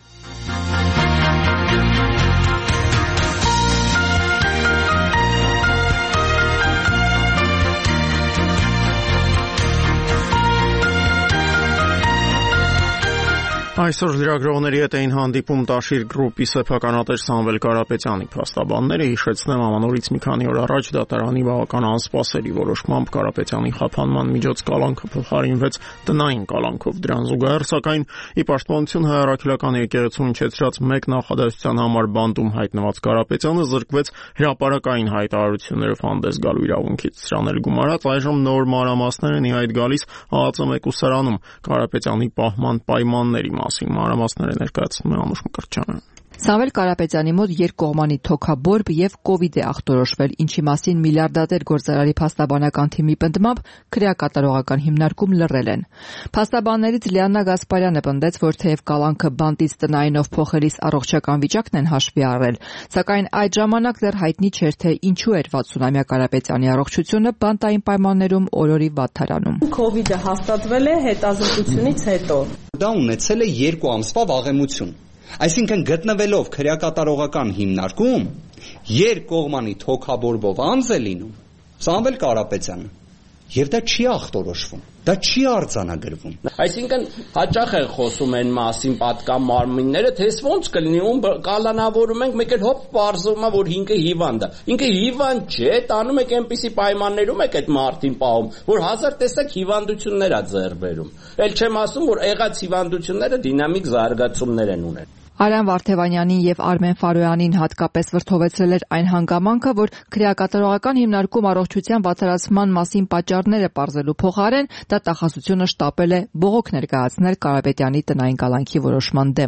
Այսօր լրագրողների հետ էին հանդիպում Տաշիր գրուպի սեփականատեր Սամվել Կարապետյանի փաստաբանները։ Հիշեցնեմ, ամանորից մի քանի օր առաջ դատարանի բավական անսպասելի որոշմամբ Կարապետյանի խափանման միջոց կալանքը փոխարինվեց տնային կալանքով։ Դրան զուգահեռ, սակայն, ի պաշտպանություն Հայ Առաքելական եկեղեցու հնչեցրած մեկ նախադասության համար բանտում հայտնված Կարապետյանը զրկվեց հրապարակային հայտարարություններով հանդես գալու իրավունքից։ Սրան էլ գումարած այժմ նոր մանրամասներ են ի հայտ գալիս ԱԱԾ մեկուսարանում Կարապետյանի պահման պայմանների մասին մանրամասները ներկայացնում է Անուշ Մկրտչյանը։ Սամվել Կարապետյանի մոտ երկկողմանի թոքաբորբ եւ կովիդ է ախտորոշվել, ինչի մասին միլիարդատեր գործարարի փաստաբանական թիմի պնդմամբ քրեակատարողական հիմնարկում լռել են։ Փաստաբաններից Լիաննա Գասպարյանը պնդեց, որ թեև կալանքը բանտից տնայինով փոխելիս առողջական վիճակն են հաշվի առել, սակայն այդ ժամանակ դեռ հայտնի չէր, թե ինչու էր 60-ամյա Կարապետյանի առողջությունը բանտային պայմաններում օրորի վատթարանում։ Կովիդը հաստատվել է հետազոտությունից հետո։ Դա ունեցել է 2 ամսվա վաղեմություն։ Այսինքն գտնվելով քրեակատարողական հիմնարկում երկկողմանի թոքաբորբով անձ է լինում Սամվել Կարապետյանը եւ դա չի ախտորոշվում, դա չի արձանագրվում։ Այսինքն հաճախ են խոսում այն մասին պատկան մարմինները, թե ոնց կլինի ում կալանավորում ենք, մեկ էլ հոп պարզվում է, որ ինքը հիվանդ է։ Ինքը հիվանդ չէ, տանում եք այնպիսի պայմաններում եք այդ մարդին պահում, որ հազար տեսակ հիվանդություններ ա ձեռ բերում։ Էլ չեմ ասում, որ եղած հիվանդությունները դինամիկ զարգացումներ են ունենում։ Արամ Վարդևանյանին եւ Արմեն Ֆարոյանին հատկապես վրդովեցրել էր այն հանգամանքը, որ քրեակատարողական հիմնարկում առողջության վատթարացման մասին պատճառները պարզելու փոխարեն դատախազությունը շտապել է բողոք ներկայացնել Կարապետյանի տնային կալանքի որոշման դեմ։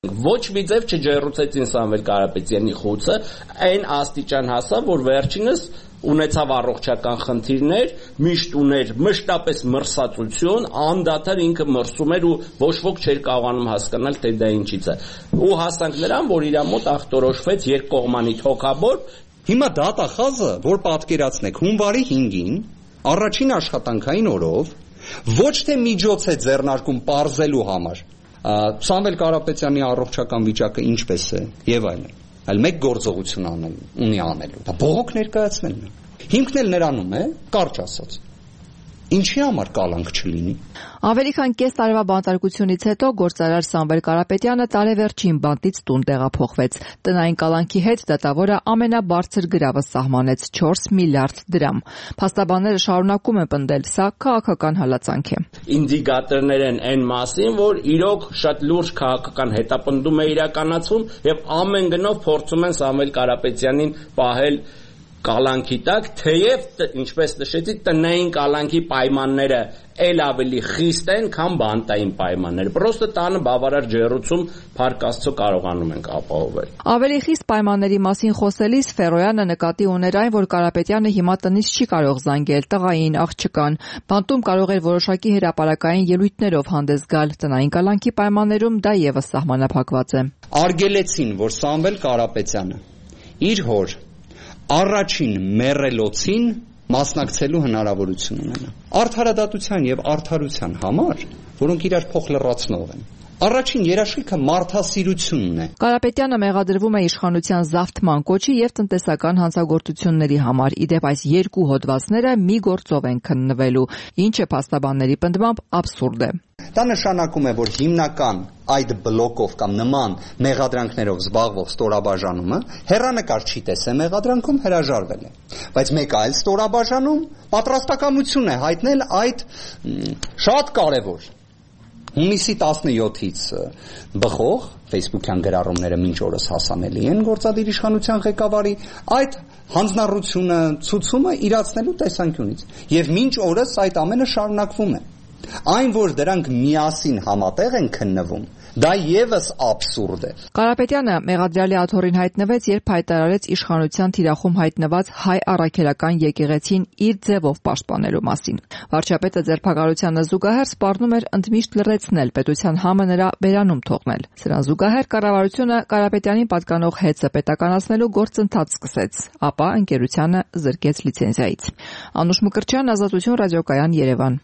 Ոչ մի ձև չջեռուցեցին Սամվել Կարապետյանի խոցը, այն աստիճան հասավ, որ վերջինս ունեցավ առողջական խնդիրներ, միշտ ուներ մշտապես մրսածություն, անդադար ինքը մրսում էր ու ոչ ոք չէր կարողանում հասկանալ, թե դա ինչից է։ Ու հասանք նրան, որ իր մոտ ախտորոշվեց երկկողմանի թոքաբոր։ Հիմա դատախազը, որ պատկերացնեք, հունվարի 5-ին առաջին աշխատանքային օրով ոչ թե միջոց է ձեռնարկում պարզելու համար Սամվել Կարապետյանի առողջական վիճակը ինչպես է եւ այլն, այլ մեկ գործողություն ունի անելու։ Դա բողոք ներկայացնելն է։ Հիմքն էլ նրանում է, կարճ ասած։ Ինչի համար կալանք չլինի։ Ավելի քան կես տարվա բանտարկությունից հետո գործարար Սամվել Կարապետյանը տարեվերջին բանտից տուն տեղափոխվեց։ Տնային կալանքի հետ դատավորը ամենաբարձր գրավը սահմանեց 4 միլիարդ դրամ։ Փաստաբանները շարունակում են պնդել, սա քաղաքական հալածանք է։ Ինդիկատորներ են այն մասին, որ իրոք շատ լուրջ քաղաքական հետապնդում է իրականացվում եւ ամեն գնով փորձում են Սամվել Կարապետյանին պահել կալանքի տակ, թեև, ինչպես նշեցի, տնային կալանքի պայմանները էլ ավելի խիստ են, քան բանտային պայմանները։ Պրոստը տանը բավարար ջեռուցում փառք Աստծո կարողանում ենք ապահովել։ Ավելի խիստ պայմանների մասին խոսելիս Ֆերոյանը նկատի ուներ այն, որ Կարապետյանը հիմա տնից չի կարող զանգել տղային, աղջկան։ Բանտում կարող էր որոշակի հրապարակային ելույթներով հանդես գալ, տնային կալանքի պայմաններում դա եւս սահմանափակված է։ Արգելեցին, որ Սամվել Կարապետյանը իր հոր առաջին մեռելոցին մասնակցելու հնարավորություն ունենա։ Արդարադատության եւ արդարության համար, որոնք իրար փոխլրացնող են։ Առաջին երաշխիքը մարդասիրությունն է։ Կարապետյանը մեղադրվում է իշխանության զավթման կոչի եւ տնտեսական հանցագործությունների համար։ Իդեպ այս երկու հոդվածները մի գործով են քննվելու, ինչը փաստաբանների պնդմամբ աբսուրդ է։ Դա նշանակում է, որ հիմնական այդ բլոկով կամ նման մեղադրանքներով զբաղվող ստորաբաժանումը հեռանկար չի տեսել մեղադրանքում հրաժարվել է։ Բայց մեկ այլ ստորաբաժանում պատրաստակամություն է հայտնել այդ շատ կարևոր հունիսի 17-ից բխող Facebook-յան գրառումները մինչ օրս հասանելի են գործադիր իշխանության ղեկավարի այդ հանձնառությունը ցուցումը իրացնելու տեսանկյունից եւ մինչ օրս այդ ամենը շարունակվում է։ Այն, որ դրանք միասին համատեղ են քննվում, դա եւս աբսուրդ է։ Կարապետյանը մեղադրյալի աթոռին հայտնվեց, երբ հայտարարեց իշխանության թիրախում հայտնված հայ առաքելական եկեղեցին իր ձևով պաշտպանելու մասին։ Վարչապետը ձերբակալությանը զուգահեռ սպառնում էր ընդմիշտ լրացնել պետության համը նրա բերանում թողնել։ Սրան զուգահեռ կառավարությունը Կարապետյանին պատկանող հեծը պետականացնելու գործընթաց սկսեց, ապա ընկերությանը զրկեց լիցենզիայից։ Անուշ Մկրտչյան, Ազատություն, ռադիոկայան, Երևան։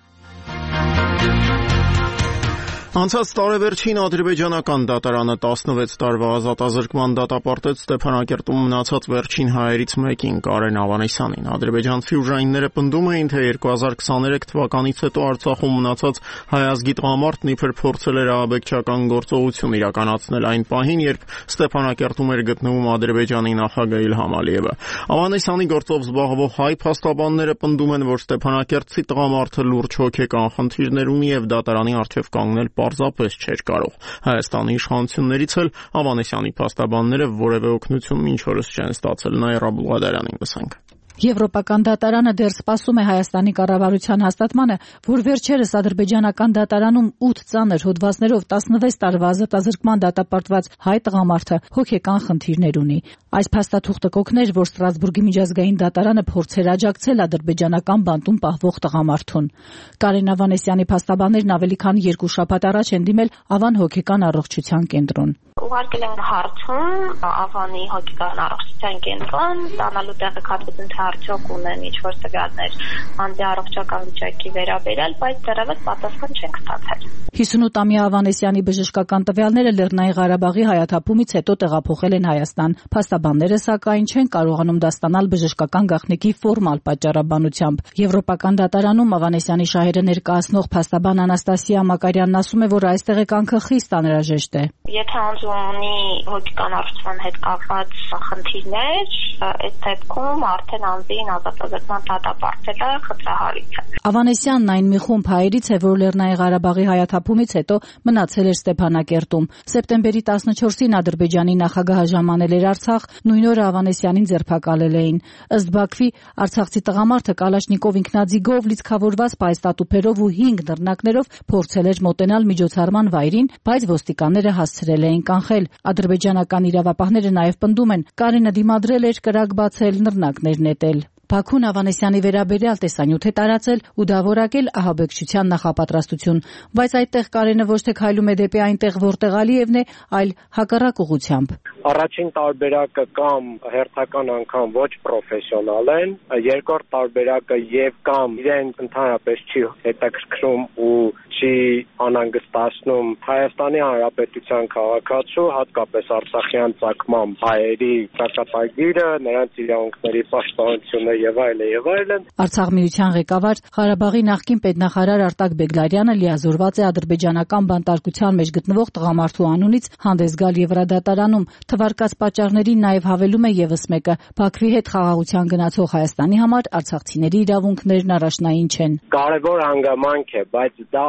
Անցած տարեվերջին ադրբեջանական դատարանը 16 տարվա ազատազրկման դատապարտեց Ստեփանակերտում մնացած վերջին հայերից մեկին Կարեն Ավանեսյանին։ Ադրբեջանցի ուժայինները պնդում էին, թե 2023 թվականից հետո Արցախում մնացած հայազգի տղամարդն իբր փորձել էր ահաբեկչական գործողություն իրականացնել այն պահին, երբ Ստեփանակերտում էր գտնվում Ադրբեջանի նախագահ Իլհամ Ալիևը։ Ավանեսյանի գործով զբաղվող հայ փաստաբանները պնդում են, որ Ստեփանակերտցի տղամարդը լուրջ հոգեկան խնդիրներ ունի եւ դատարանի առջեւ կանգնել պարզապես չէր կարող։ Հայաստանի իշխանություններից էլ Ավանեսյանի փաստաբանները որևէ օգնություն մինչ օրս չեն ստացել։ Նաիրա Բուղադարյանին լսենք։ Եվրոպական դատարանը դեռ սպասում է Հայաստանի կառավարության հաստատմանը, որ վերջերս ադրբեջանական դատարանում 8 ծանր հոդվածներով 16 տարվա ազատազրկման դատապարտված հայ տղամարդը հոգեկան խնդիրներ ունի։ Այս փաստաթուղթը կօգներ, որ Ստրասբուրգի միջազգային դատարանը փորձեր աջակցել ադրբեջանական բանտում պահվող տղամարդուն։ Կարեն Ավանեսյանի փաստաբաններն ավելի քան 2 շաբաթ առաջ են դիմել Ավան հոգեկան առողջության կենտրոն։ Ուղարկել են հարցում Ավանի հոգեկան առողջության կենտրոն, ստանալու տեղեկատվություն, թե արդյոք ունեն ինչ-որ տվյալներ անձի առողջական վիճակի վերաբերյալ, բայց դեռևս պատասխան չենք ստացել։ 58-ամյա Ավանեսյանի բժշկական տվյալները Լեռնային Ղարաբաղի հայաթափումից հետո տեղափոխել են Հայաստան։ Փաստաբանները սակայն չեն կարողանում դա ստանալ բժշկական գաղտնիքի ֆորմալ պատճառաբանությամբ։ Եվրոպական դատարանում Ավանեսյանի շահերը ներկայացնող փաստաբան Անաստասիա Մակարյանն ասում է, որ այս տեղեկանքը խիստ անհրաժեշտ է։ Եթե անձը ունի հոգեկան առողջության հետ կապված խնդիրներ, այդ դեպքում արդեն անձին ազատազրկման դատապարտելը խտրահարից է։ Ավանեսյանն այն մի խումբ հայերից է, որ Լեռնային Ղարաբաղի հայաթափումից հետո մնացել էր Ստեփանակերտում։ Սեպտեմբերի 14-ին Ադրբեջանի նախագահը ժամանել էր Արցախ, նույն օրը Ավանեսյանին ձերբակալել էին։ Ըստ Բաքվի, արցախցի տղամարդը Կալաշնիկով ինքնաձիգով, լիցքավորված պայստատուփերով ու 5 նռնակներով փորձել էր մոտենալ միջոցառման վայրին, բայց ոստիկանները հասցրել էին կանխել։ Ադրբեջանական իրավապահները նաև պնդում են, Կարենը դիմադրել էր կրակ բացել, նռնակներ նետել։ Բաքուն Ավանեսյանի վերաբերյալ տեսանյութ է տարածել ու դա որակել ահաբեկչության նախապատրաստություն, բայց այդտեղ Կարենը ոչ թե քայլում է դեպի այնտեղ, որտեղ Ալիևն է, այլ հակառակ ուղղությամբ։ Առաջին տարբերակը կամ հերթական անգամ ոչ պրոֆեսիոնալ են, երկրորդ տարբերակը եւ կամ իրեն ընդհանրապես չի հետաքրքրում ու չի անհանգստացնում Հայաստանի Հանրապետության քաղաքացու, հատկապես արցախյան ցակմամբ հայերի ճակատագիրը, նրանց իրավունքների պաշտպանությունը եւ այլն։ Արցախ միության ղեկավար Ղարաբաղի նախկին պետնախարար Արտակ Բեգլարյանը լիազորված է ադրբեջանական բանտարկության մեջ գտնվող տղամարդու անունից հանդես գալ Եվրադատարանում։ Թվարկած պատճառներին նաև հավելում է եւս մեկը. Բաքվի հետ խաղաղության գնացող Հայաստանի համար արցախցիների իրավունքներն առաջնային չեն։ Կարևոր հանգամանք է, բայց դա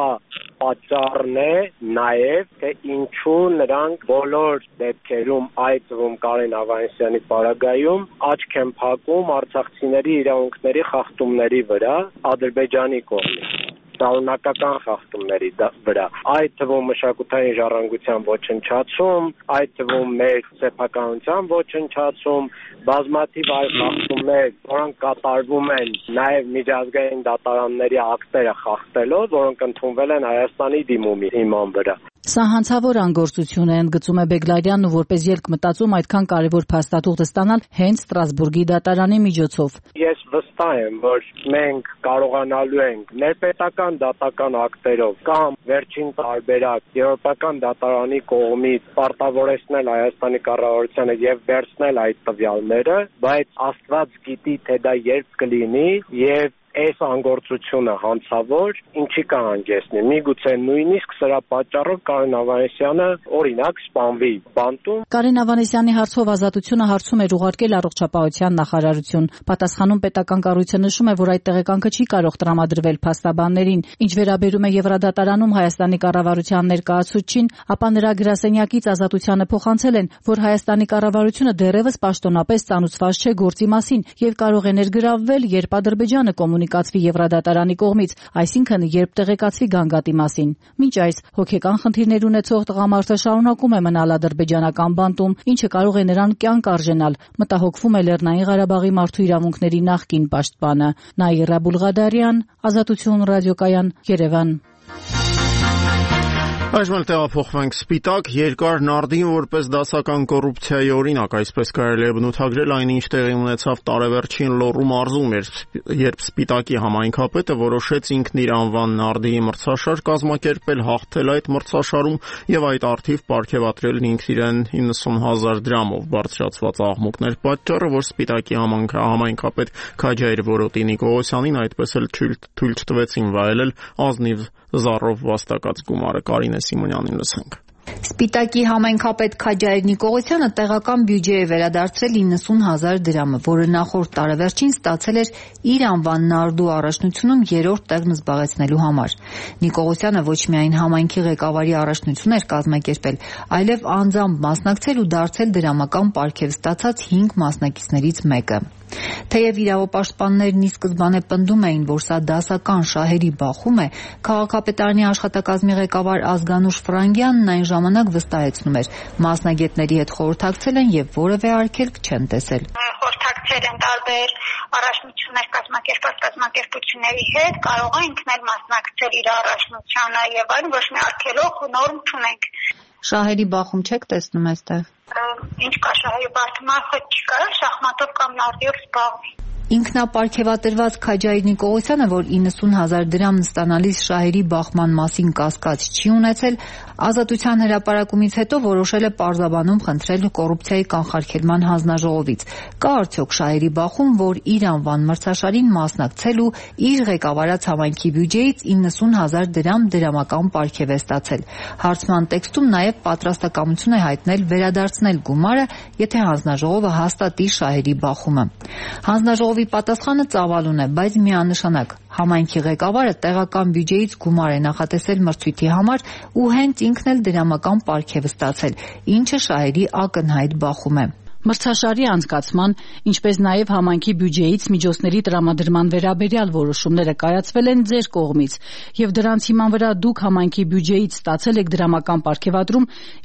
պատճառն է նաև, թե ինչու նրանք բոլոր դեպքերում, այդ թվում Կարեն Ավանեսյանի պարագայում աչք են փակում արցախցիների իրավունքների խախտումների վրա Ադրբեջանի կողմից, շարունակական խախտումների վրա, այդ թվում մշակութային ժառանգության ոչնչացում, այդ թվում մեր սեփականության ոչնչացում, բազմաթիվ այլ խախտումներ, որոնք կատարվում են նաև միջազգային դատարանների ակտերը խախտելով, որոնք ընդունվել են Հայաստանի դիմումի հիման վրա։ Սա հանցավոր անգործություն է, ընդգծում է Բեգլարյանն ու որպես ելք մտածում այդքան կարևոր փաստաթուղթ ստանալ հենց Ստրասբուրգի դատարանի միջոցով։ Ես վստահ եմ, որ մենք կարողանալու ենք ներպետական դատական ակտերով կամ վերջին տարբերակ եվրոպական դատարանի կողմից պարտավորեցնել Հայաստանի կառավարությանը եւ վերցնել այդ տվյալները, բայց Աստված գիտի, թե դա երբ կլինի եւ այս անգործությունը հանցավոր ինչի կհանգեցնի։ Միգուցե նույնիսկ սրա պատճառով Կարեն Ավանեսյանը օրինակ սպանվի բանտում։ Կարեն Ավանեսյանի հարցով Ազատությունը հարցում էր ուղարկել առողջապահության նախարարություն։ Պատասխանում պետական կառույցը նշում է, որ այդ տեղեկանքը չի կարող տրամադրվել փաստաբաններին։ Ինչ վերաբերում է Եվրադատարանում Հայաստանի կառավարության ներկայացուցչին, ապա նրա գրասենյակից Ազատությանը փոխանցել են, որ Հայաստանի կառավարությունը դեռևս պաշտոնապես ծանուցված չէ գործի մասին եւ կարող է ներգրավվել, երբ Ադրբեջանը կոմունիկացվի Եվրադատարանի կողմից, այսինքն երբ տեղեկացվի գանգատի մասին։ Մինչ այս հոգեկան խնդիրներ ունեցող տղամարդը շարունակում է մնալ ադրբեջանական բանտում, ինչը կարող է նրան կյանք արժենալ, մտահոգվում է Լեռնային Ղարաբաղի մարդու իրավունքների նախկին պաշտպանը։ Նաիրա Բուլղադարյան, Ազատություն ռադիոկայան, Երևան։ Այժմ տեղափոխվենք Սպիտակ, երկար նարդին որպես դասական կոռուպցիայի օրինակ, այսպես կարելի է բնութագրել այն, ինչ տեղի ունեցավ տարեվերջին Լոռու մարզում, երբ Սպիտակի համայնքապետը որոշեց ինքն իր անվան նարդիի մրցաշար կազմակերպել, հաղթել այդ մրցաշարում եւ այդ առթիվ պարգեւատրել ինքն իրեն 90,000 դրամով բարձրացված աղմուկներ պատճառը, որ Սպիտակի համայնքապետ Քաջայր Որոտի Նիկողոսյանին այդպես էլ թույլ չտվեցին վայելել ազնիվ զառով վաստակած գումարը։ Կարինե Սիմոնյանին լսենք։ Սպիտակի համայնքապետ Քաջայր Նիկողոսյանը տեղական բյուջե է վերադարձրել 90,000 դրամը, որը նախորդ տարեվերջին ստացել էր իր անվան նարդու առաջնությունում երրորդ տեղն զբաղեցնելու համար։ Նիկողոսյանը ոչ միայն համայնքի ղեկավարի առաջնություն էր կազմակերպել, այլև անձամբ մասնակցել ու դարձել դրամական պարգև ստացած 5 մասնակիցներից մեկը։ Թեև իրավապաշտպաններն ի սկզբանե պնդում էին, որ սա դասական շահերի բախում է, քաղաքապետարանի աշխատակազմի ղեկավար Ազգանուշ Ֆրանգյանն այն ժամանակ վստահեցնում էր, մասնագետների հետ խորհրդակցել են եւ որևէ արգելք չեն տեսել։ Խորհրդակցել են տարբեր առաջնություններ կազմակերպած կազմակերպությունների հետ, կարող է ինքն էլ մասնակցել իր առաջնությանը եւ այլն, ոչ մի արգելող նորմ չունենք։ Շահերի բախում չեք տեսնում այստեղ։ Ինչ կա շահերի բախում, չի կարող շախմատով կամ նարդիով զբաղվի։ Ինքնապարգևատրված Քաջայր Նիկողոսյանը, որ 90,000 դրամն ստանալիս շահերի բախման մասին կասկած չի ունեցել, Ազատության հրապարակումից հետո որոշել է պարզաբանում խնդրել կոռուպցիայի կանխարգելման հանձնաժողովից։ Կա արդյոք շահերի բախում, որ իր անվան մրցաշարին մասնակցել ու իր ղեկավարած համայնքի բյուջեից 90,000 դրամ դրամական պարգև է ստացել։ Հարցման տեքստում նաև պատրաստակամություն է հայտնել վերադարձնել գումարը, եթե հանձնաժողովը հաստատի շահերի բախումը։ Հանձնաժողովի Լավի պատասխանը ծավալուն է, բայց միանշանակ։ Համայնքի ղեկավարը տեղական բյուջեից գումար է նախատեսել մրցույթի համար ու հենց ինքն էլ դրամական պարգև ստացել, ինչը շահերի ակնհայտ բախում է։ Մրցաշարի անցկացման, ինչպես նաև համայնքի բյուջեից միջոցների տրամադրման վերաբերյալ որոշումները կայացվել են ձեր կողմից, եւ դրանց հիման վրա դուք համայնքի բյուջեից ստացել եք դրամական պարգևատրում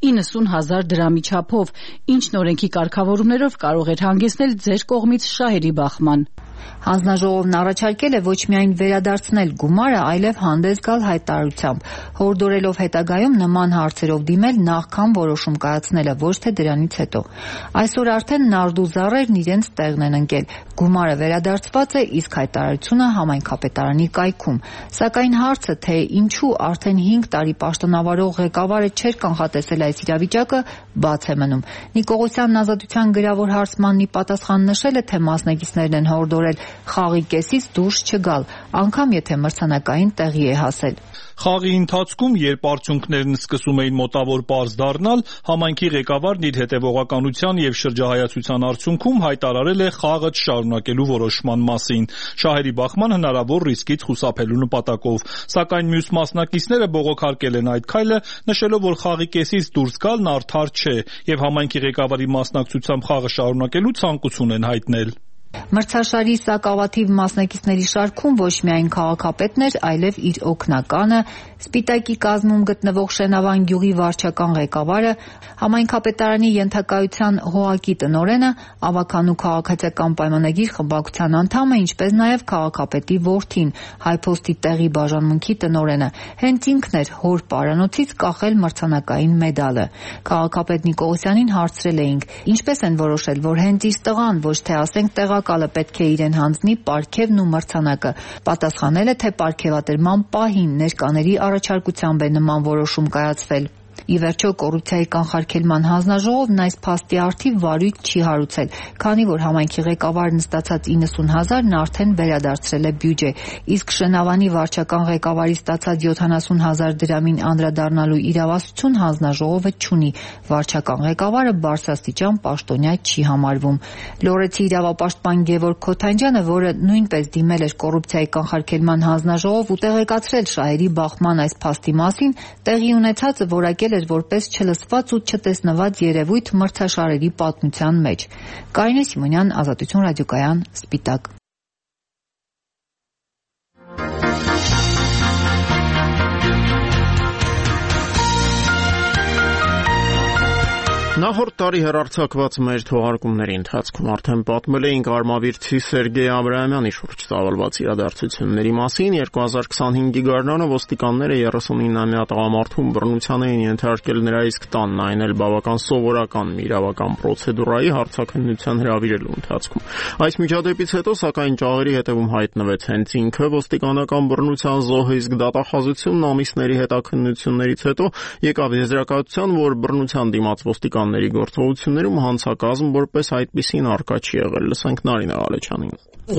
90,000 դրամի չափով, ինչն օրենքի կարգավորումներով կարող էր հանգեցնել ձեր կողմից շահերի բախման։ Հանձնաժողովն առաջարկել է ոչ միայն վերադարձնել գումարը, այլև հանդես գալ հայտարարությամբ, հորդորելով հետագայում նման հարցերով դիմել նախքան որոշում կայացնելը, ոչ թե դրանից հետո։ Այսօր արդեն նարդու զառերն իրենց տեղն են ընկել։ Գումարը վերադարձված է, իսկ հայտարարությունը համայնքապետարանի կայքում։ Սակայն հարցը, թե ինչու արդեն 5 տարի պաշտոնավարող ղեկավարը չէր կանխատեսել այս իրավիճակը, բաց է մնում։ Նիկողոսյանն Ազատության գրավոր հարցմանն ի պատասխան նշել է, թե մասնակիցներն են հորդորել խաղի կեսից դուրս չգալ, անգամ եթե մրցանակային տեղի է հասել։ Խաղի ընթացքում, երբ արդյունքներն սկսում էին մոտավոր պարզ դառնալ, համայնքի ղեկավարն իր հետևողականության եւ շրջահայացության արդյունքում հայտարարել է խաղը չշարունակելու որոշման մասին, շահերի բախման հնարավոր ռիսկից խուսափելու նպատակով, սակայն մյուս մասնակիցները բողոքարկել են այդ քայլը, նշելով, որ խաղի կեսից դուրս գալն արդար չէ եւ համայնքի ղեկավարի մասնակցությամբ խաղը շարունակելու ցանկություն են հայտնել։ Մրցաշարի սակավաթիվ մասնակիցների շարքում ոչ միայն քաղաքապետն էր, այլև իր օգնականը, Սպիտակի կազմում գտնվող Շենավան գյուղի վարչական ղեկավարը, համայնքապետարանի ենթակայության ՀՕԱԿ-ի տնօրենը, Ավագանու քաղաքացիական պայմանագիր խմբակցության անդամը, ինչպես նաև քաղաքապետի որդին, Հայփոստի տեղի բաժանմունքի տնօրենը, հենց ինքն էր հոր պարանոցից կախել մրցանակային մեդալը։ Քաղաքապետ Նիկողոսյանին հարցրել էինք, ինչպես են որոշել, որ հենց իր տղան, ոչ թե ասենք տեղակալը պետք է իրեն հանձնի պարգևն ու մրցանակը։ Պատասխանել է, թե պարգևատրման պահին ներկաների առաջարկությամբ է նման որոշում կայացվել։ Ի վերջո կոռուպցիայի կանխարգելման հանձնաժողովն այս փաստի առթիվ վարույթ չի հարուցել, քանի որ համայնքի ղեկավարն ստացած 90,000-ն արդեն վերադարձրել է բյուջե, իսկ Շենավանի վարչական ղեկավարի ստացած 70,000 դրամին անդրադառնալու իրավասություն հանձնաժողովը չունի։ Վարչական ղեկավարը բարձրաստիճան պաշտոնյա չի համարվում։ Լորեցի իրավապաշտպան Գևորգ Քոթանջյանը, որը նույնպես դիմել էր կոռուպցիայի կանխարգելման հանձնաժողով ու տեղեկացրել շահերի բախման այս փաստի մասին, տեղի ունեցածը որակել էր որպես չլսված ու չտեսնված երևույթ մրցաշարերի պատմության մեջ։ Կարինե Սիմոնյան, Ազատություն ռադիոկայան, Սպիտակ։ Նախորդ տարի հեռարձակված մեր թողարկումների ընթացքում արդեն պատմել էինք արմավիրցի Սերգեյ Աբրահամյանի շուրջ ծավալված իրադարձությունների մասին։ 2025-ի գարնանը ոստիկանները 39-ամյա տղամարդուն բռնության էին ենթարկել նրա իսկ տանն, այն էլ բավական սովորական իրավական պրոցեդուրայի հարցաքննության հրավիրելու ընթացքում։ Այս միջադեպից հետո, սակայն, ճաղերի հետևում հայտնվեց հենց ինքը ոստիկանական բռնության զոհը, իսկ դատախազությունն ամիսների հետաքննություններից հետո եկավ եզրակացության, որ բռնության դիմաց ոստիկանների գործողություններում հանցակազմ որպես այդպիսին առկա չի եղել։ Լսենք Նարինե Ղալեչյանին։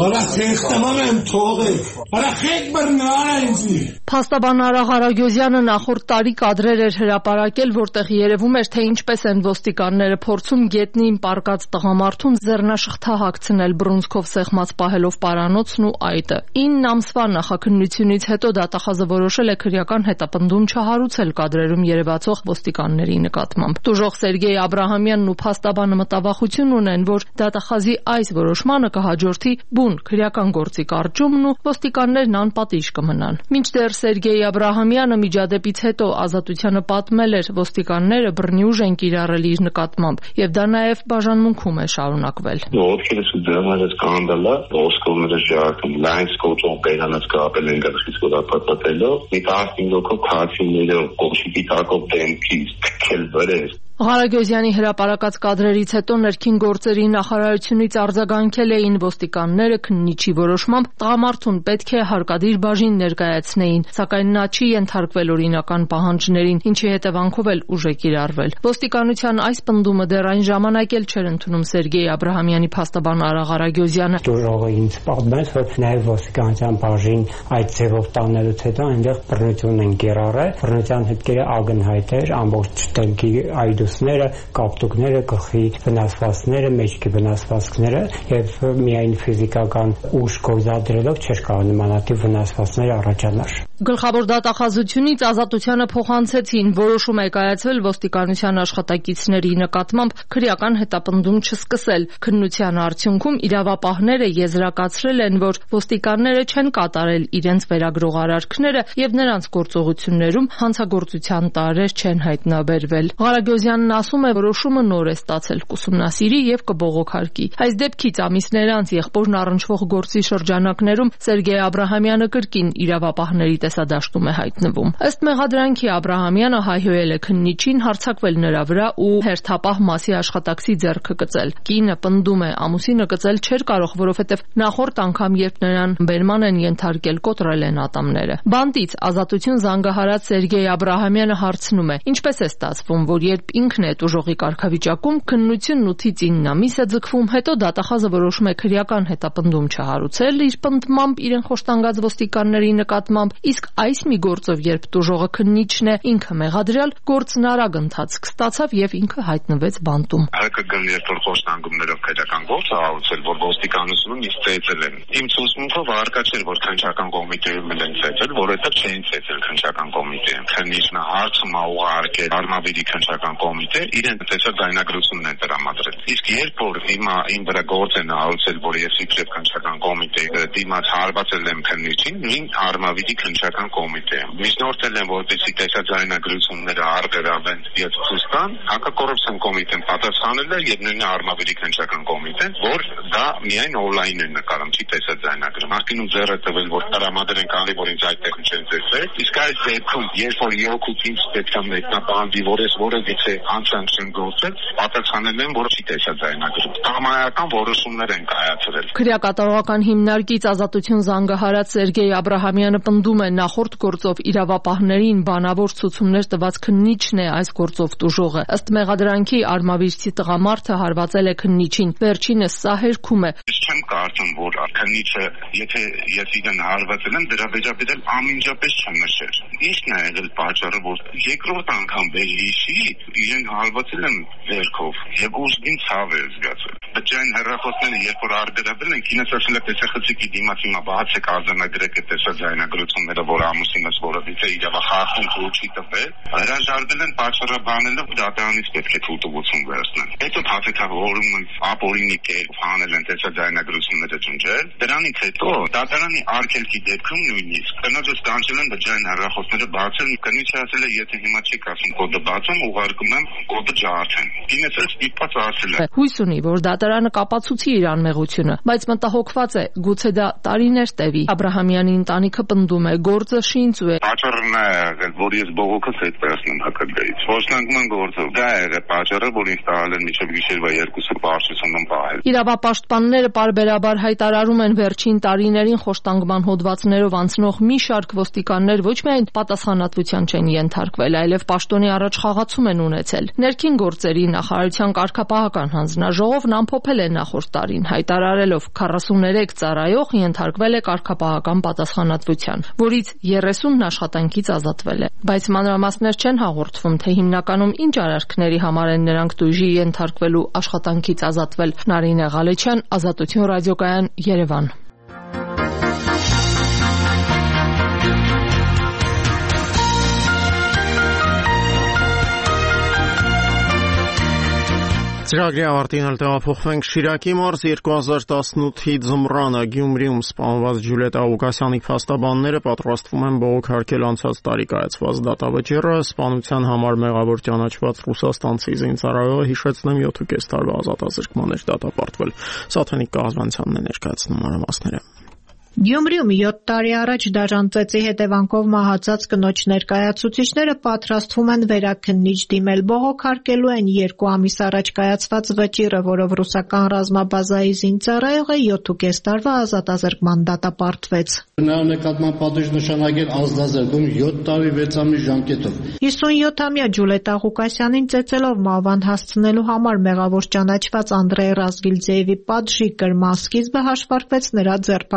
Փաստաբան Արա Ղարագյոզյանը նախորդ տարի կադրեր էր հրապարակել, որտեղ երևում էր, թե ինչպես են ոստիկանները փորձում գետնին պառկած տղամարդուն ձեռնաշղթահագցնել բռունցքով սեղմած պահելով պարանոցն ու այտը։ 9 ամսվա նախաքննությունից հետո դատախազը որոշել է քրեական հետապնդում չհարուցել կադրերում երևացող ոստիկանների նկատմամբ։ Տուժող Սերգեյ Աբրահամյանն ու փաստաբանը մտավախություն ունեն, որ դատախազի այս որոշմանը կհաջորդի բուն քրեական գործի կարճումն ու ոստիկաններն անպատիժ կմնան։ Մինչդեռ Սերգեյ Աբրահամյանը միջադեպից հետո Ազատությանը պատմել էր, ոստիկանները բռնի ուժ են կիրառել իր նկատմամբ, եւ դա նաեւ բաժանմունքում է շարունակվել։ Ովքեր դեռ կանդալա, ոսկորները շարքում լայնս կոչող բերանած կապել են գլխից գոդապատելով, մի 15 հոգով քացիները կողշիկի տակով դեմքից քել վրես։ Ղարագյոզյանի հրապարակած կադրերից հետո ներքին գործերի նախարարությունից արձագանքել էին ոստիկանները քննիչի որոշմամբ տղամարդուն պետք է հարկադիր բաժին ներկայացնեին, սակայն նա չի ենթարկվել օրինական պահանջներին, ինչի հետևանքով էլ ուժ է կիրառվել։ Ոստիկանության այս պնդումը դեռ այն ժամանակ էլ չէր ընդունում Սերգեյ Աբրահամյանի փաստաբան Արա Ղարագյոզյանը։ Դուրողը ինձ պատմեց, որ նաև ոստիկանության բաժին այդ ձևով տանելուց հետո այնտեղ բռնություն են կիրառել, բռնության հետքերը ակնհայտ էր, ամբողջ տեղի այդու ուսները, կապտուկները, գլխի վնասվածքները, մեջքի վնասվածքները եւ միայն ֆիզիկական ուժ գործադրելով չէր կարող նմանատիպ վնասվածքներ առաջանալ։ Գլխավոր դատախազությունից Ազատությանը փոխանցեցին որոշում է կայացվել ոստիկանության աշխատակիցների նկատմամբ քրեական հետապնդում չսկսել։ Քննության արդյունքում իրավապահները եզրակացրել են, որ ոստիկանները չեն կատարել իրենց վերագրող արարքները եւ նրանց գործողություններում հանցագործության տարրեր չեն հայտնաբերվել։ Ղարագոզյանն ասում է, որոշումը նոր է ստացել, կուսումնասիրի եւ կբողոքարկի։ Այս դեպքից ամիսներ անց եղբորն առնչվող գործի շրջանակներում Սերգեյ Աբրահամյանը կրկին իրավապահների տեսադաշտում է հայտնվում։ Ըստ մեղադրանքի Աբրահամյանը հայհոյել է քննիչին, հարձակվել նրա վրա ու հերթապահ մասի աշխատակցի ձեռքը կծել։ Կինը պնդում է, ամուսինը կծել չէր կարող, որովհետև նախորդ անգամ, երբ նրան բերման են ենթարկել, կոտրել են ատամները։ Բանտից Ազատություն զանգահարած Սերգեյ Աբրահամյանը հարցնում է. ինչպես է ստացվում, որ երբ ինքն է տուժողի կարգավիճակում, քննությունն 8-ից 9 ամիս է ձգվում, հետո դատախազը որոշում է քրեական հետապնդում չհարուցել իր պնդմամբ իրեն խոշտանգած ոստիկանների նկատմամբ, իսկ այս մի գործով, երբ տուժողը քննիչն է, ինքը մեղադրյալ, գործն արագ ընթացք ստացավ եւ ինքը հայտնվեց բանտում։ ՀԿԳ-ն երբ որ խոշտանգումներով քրեական գործ է հարուցել, որ ոստիկանությունում ինձ ծեծել են։ Իմ ցուցմունքով արկա չէր, որ քննչական կոմիտեում են ծեծել, որովհետեւ չէին ծեծել քննչական կոմիտեում։ Քննիչն հարցում է ուղարկել Արմավիրի քննչական կոմիտե, իրեն տեսա ձայնագրությունն են տրամադրել։ Իսկ երբ որ հիմա իմ վրա գործ են հարուցել, որ ես իբրև քննչական կոմիտեի դիմաց հարվածել եմ քննիչին, նույն Արմավիրի քննչական կոմիտեում։ Միջնորդել են, որպեսզի տեսա ձայնագրությունները արգելավեն եւ ցույց տան, հակակոռուպցիոն կոմիտեն պատասխանել է եւ նույն Արմավիրի քննչական կոմիտեն, որ դա միայն օնլայն է նկարում, չի տեսա ձայնագրում։ Արկինում ձեռը տվել, որ տրամադրեն կանի, որ ինձ այդտեղ չեն ծեծել։ Իսկ այս դեպքում, երբ որ երկու ինձ պետք է մեկնաբանվի, որ ես որևիցե անցանք չեմ գործել, պատասխանել են, որ չի տեսա ձայնագրում։ Տղամարական որոշումներ են կայացրել։ Քրեակատարողական հիմնարկից Ազատություն զանգահարած Սերգեյ Աբրահամյանը պնդում է, նախորդ գործով իրավապահներին բանավոր ցուցումներ տված քննիչն է այս գործով տուժողը։ Ըստ մեղադրանքի Արմավիրցի տղամարդը հարվածել է քննիչին։ Վերջինս սա հերքում է։ Ես չեմ կարծում, որ քննիչը, եթե ես իրեն հարվածել եմ, դրա վերաբերյալ անմիջապես չնշեր։ Ինչն է եղել պատճառը, որ երկրորդ անգամ վերհիշի իրեն հարվածել եմ վերքով եւ ուժգին ցավ է զգացել։ Բջջային հեռախոսները երբ որ արգելվել են, կինս ասել է տեսախցիկի դիմաց հիմա բացեք արձանագրեք այդ տեսա ձայնագրությունները, որ ամուսինս որովհետեւ իրավախախտում քուչի տվել, հրաժարվել են պատճառաբանելով դատարանից պետք է թույլտվություն վերցնել։ Հետո փաթեթավորումը ապօրինի կերպ հանել են տեսա ձայնագրությունները ջնջել։ Դրանից հետո դատարանի արգելքի դեպքում նույնիսկ կնոջս կանչել են բջջային հեռախոսները բացել, կնիչը ասել է եթե հիմա չեք ասում կոդը բացեմ, ուղարկում եմ կոդը ջարդեն։ Կինս էլ ստիպված ասել է։ Հույս ունի, որ դատարանը կապացուցի իր անմեղությունը, բայց մտահոգված է, գուցե դա տարիներ տևի։ Աբրահամյանի ընտանիքը պնդում է, գործը շինծու է։ Պատճառն է եղել, որ ես բողոքս հետ վերցնեմ ՀԿԳ-ից։ Խոշտանգման գործով դա է եղել պատճառը, որ ինձ տալ են մինչև գիշերվա 2-ը բարձրացնում պահել։ Իրավապաշտպանները պարբերաբար հայտարարում են վերջին տարիներին խոշտանգման հոդվածներով անցնող մի շարք ոստիկաններ ոչ միայն պատասխանատվության չեն ենթարկվել, այլև պաշտոնի առաջ խաղացում են ունեցել։ Ներքին գործերի նախարարության կարգապահական հանձնաժողովն ամփոփել է նախորդ տարին, հայտարարելով 43 ծառայող ենթարկվել է կարգապահական պատասխանատվության, որից 30-ն աշխատանքից ազատվել է։ Բայց մանրամասներ չեն հաղորդվում, թե հիմնականում ինչ արարքների համար են նրանք տույժի ենթարկվելու աշխատանքից ազատվել։ Նարինե Ղալեչյան, Ազատություն ռադիոկայան, Երևան։ Ծրագրի ավարտին էլ տեղափոխվենք Շիրակի մարզ 2018-ի ձմռանը Գյումրիում սպանված Ջուլիետա Ղուկասյանի փաստաբանները պատրաստվում են բողոքարկել անցած տարի կայացված դատավճիռը, սպանության համար մեղավոր ճանաչված ռուսաստանցի զինծառայողը հիշեցնեմ 7.5 տարվա ազատազրկման էր դատապարտվել։ Սաթենիկ Կազվանցյանն է ներկայացնում մանրամասները։ Գյումրիում 7 տարի առաջ դաժան ծեծի հետևանքով մահացած կնոջ ներկայացուցիչները պատրաստվում են վերաքննիչ դիմել, բողոքարկելու են 2 ամիս առաջ կայացված վճիռը, որով ռուսական ռազմաբազայի զինծառայողը 7.5 տարվա ազատազրկման դատապարտվեց։ Նրա նկատմամբ պատժ նշանակել ազատազրկում 7 տարի 6 ամիս ժամկետով։ 57-ամյա Ջուլիետա Ղուկասյանին ծեծելով մահվան հասցնելու համար մեղավոր ճանաչված Անդրեյ Ռազգիլձեևի պատժի կրման սկիզբը հաշվարկվեց նրա ձերբակալման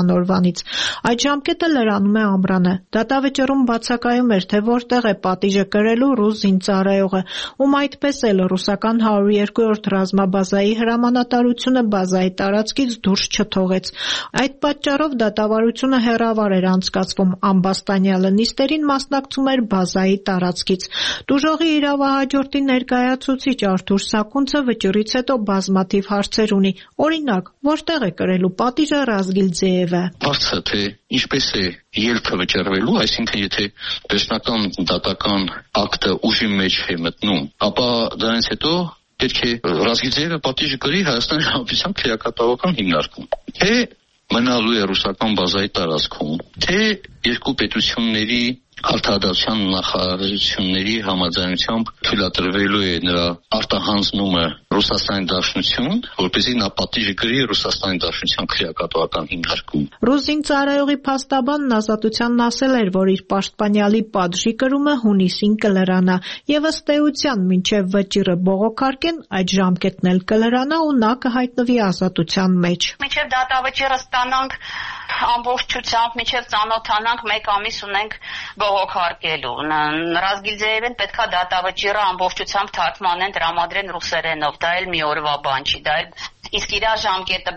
ազատության օրվանից։ Այդ ժամկետը լրանում է ամռանը։ Դատավճիռում բացակայում էր, թե որտեղ է պատիժը կրելու ռուս զինծառայողը, ում այդպես էլ ռուսական 102-րդ ռազմաբազայի հրամանատարությունը բազայի տարածքից դուրս չթողեց։ Այդ պատճառով դատավարությունը հեռավար էր անցկացվում, ամբաստանյալը նիստերին մասնակցում էր բազայի տարածքից։ Տուժողի իրավահաջորդի ներկայացուցիչ Արթուր Սաքունցը վճռից հետո բազմաթիվ հարցեր ունի։ Օրինակ, որտեղ է կրելու պատիժը Ռազգիլձեևը։ Հարցը թե ինչպես է ելքը վճռվելու, այսինքն եթե վերջնական դատական ակտը ուժի մեջ է մտնում, ապա դրանից հետո պետք է Ռազգիլձեևը պատիժը կրի Հայաստանի Հանրապետության քրեակատարողական հիմնարկում։ Թե մնալու է ռուսական բազայի տարածքում, թե երկու պետությունների արդարադատության նախարարությունների համաձայնությամբ թույլատրվելու է նրա արտահանձնումը Ռուսաստանի Դաշնություն, որպեսզի նա պատիժը կրի Ռուսաստանի Դաշնության քրեակատարողական հիմնարկում։ Ռուս զինծառայողի փաստաբանն Ազատությանն ասել էր, որ իր պաշտպանյալի պատժի կրումը հունիսին կլրանա, եւ ըստ էության մինչեւ վճիռը բողոքարկեն, այդ ժամկետն էլ կլրանա ու նա կհայտնվի Ազատության մեջ։ Մինչեւ դատավճիռը ստանանք ամբողջությամբ, մինչև ծանոթանանք, 1 ամիս ունենք բողոքարկելու։ Ռազգիլձեևին պետքա դատավճիռը ամբողջությամբ թարգմանեն, տրամադրեն ռուսերենով, դա էլ մի օրվա բան չի, դա էլ իսկ իր ժամկետը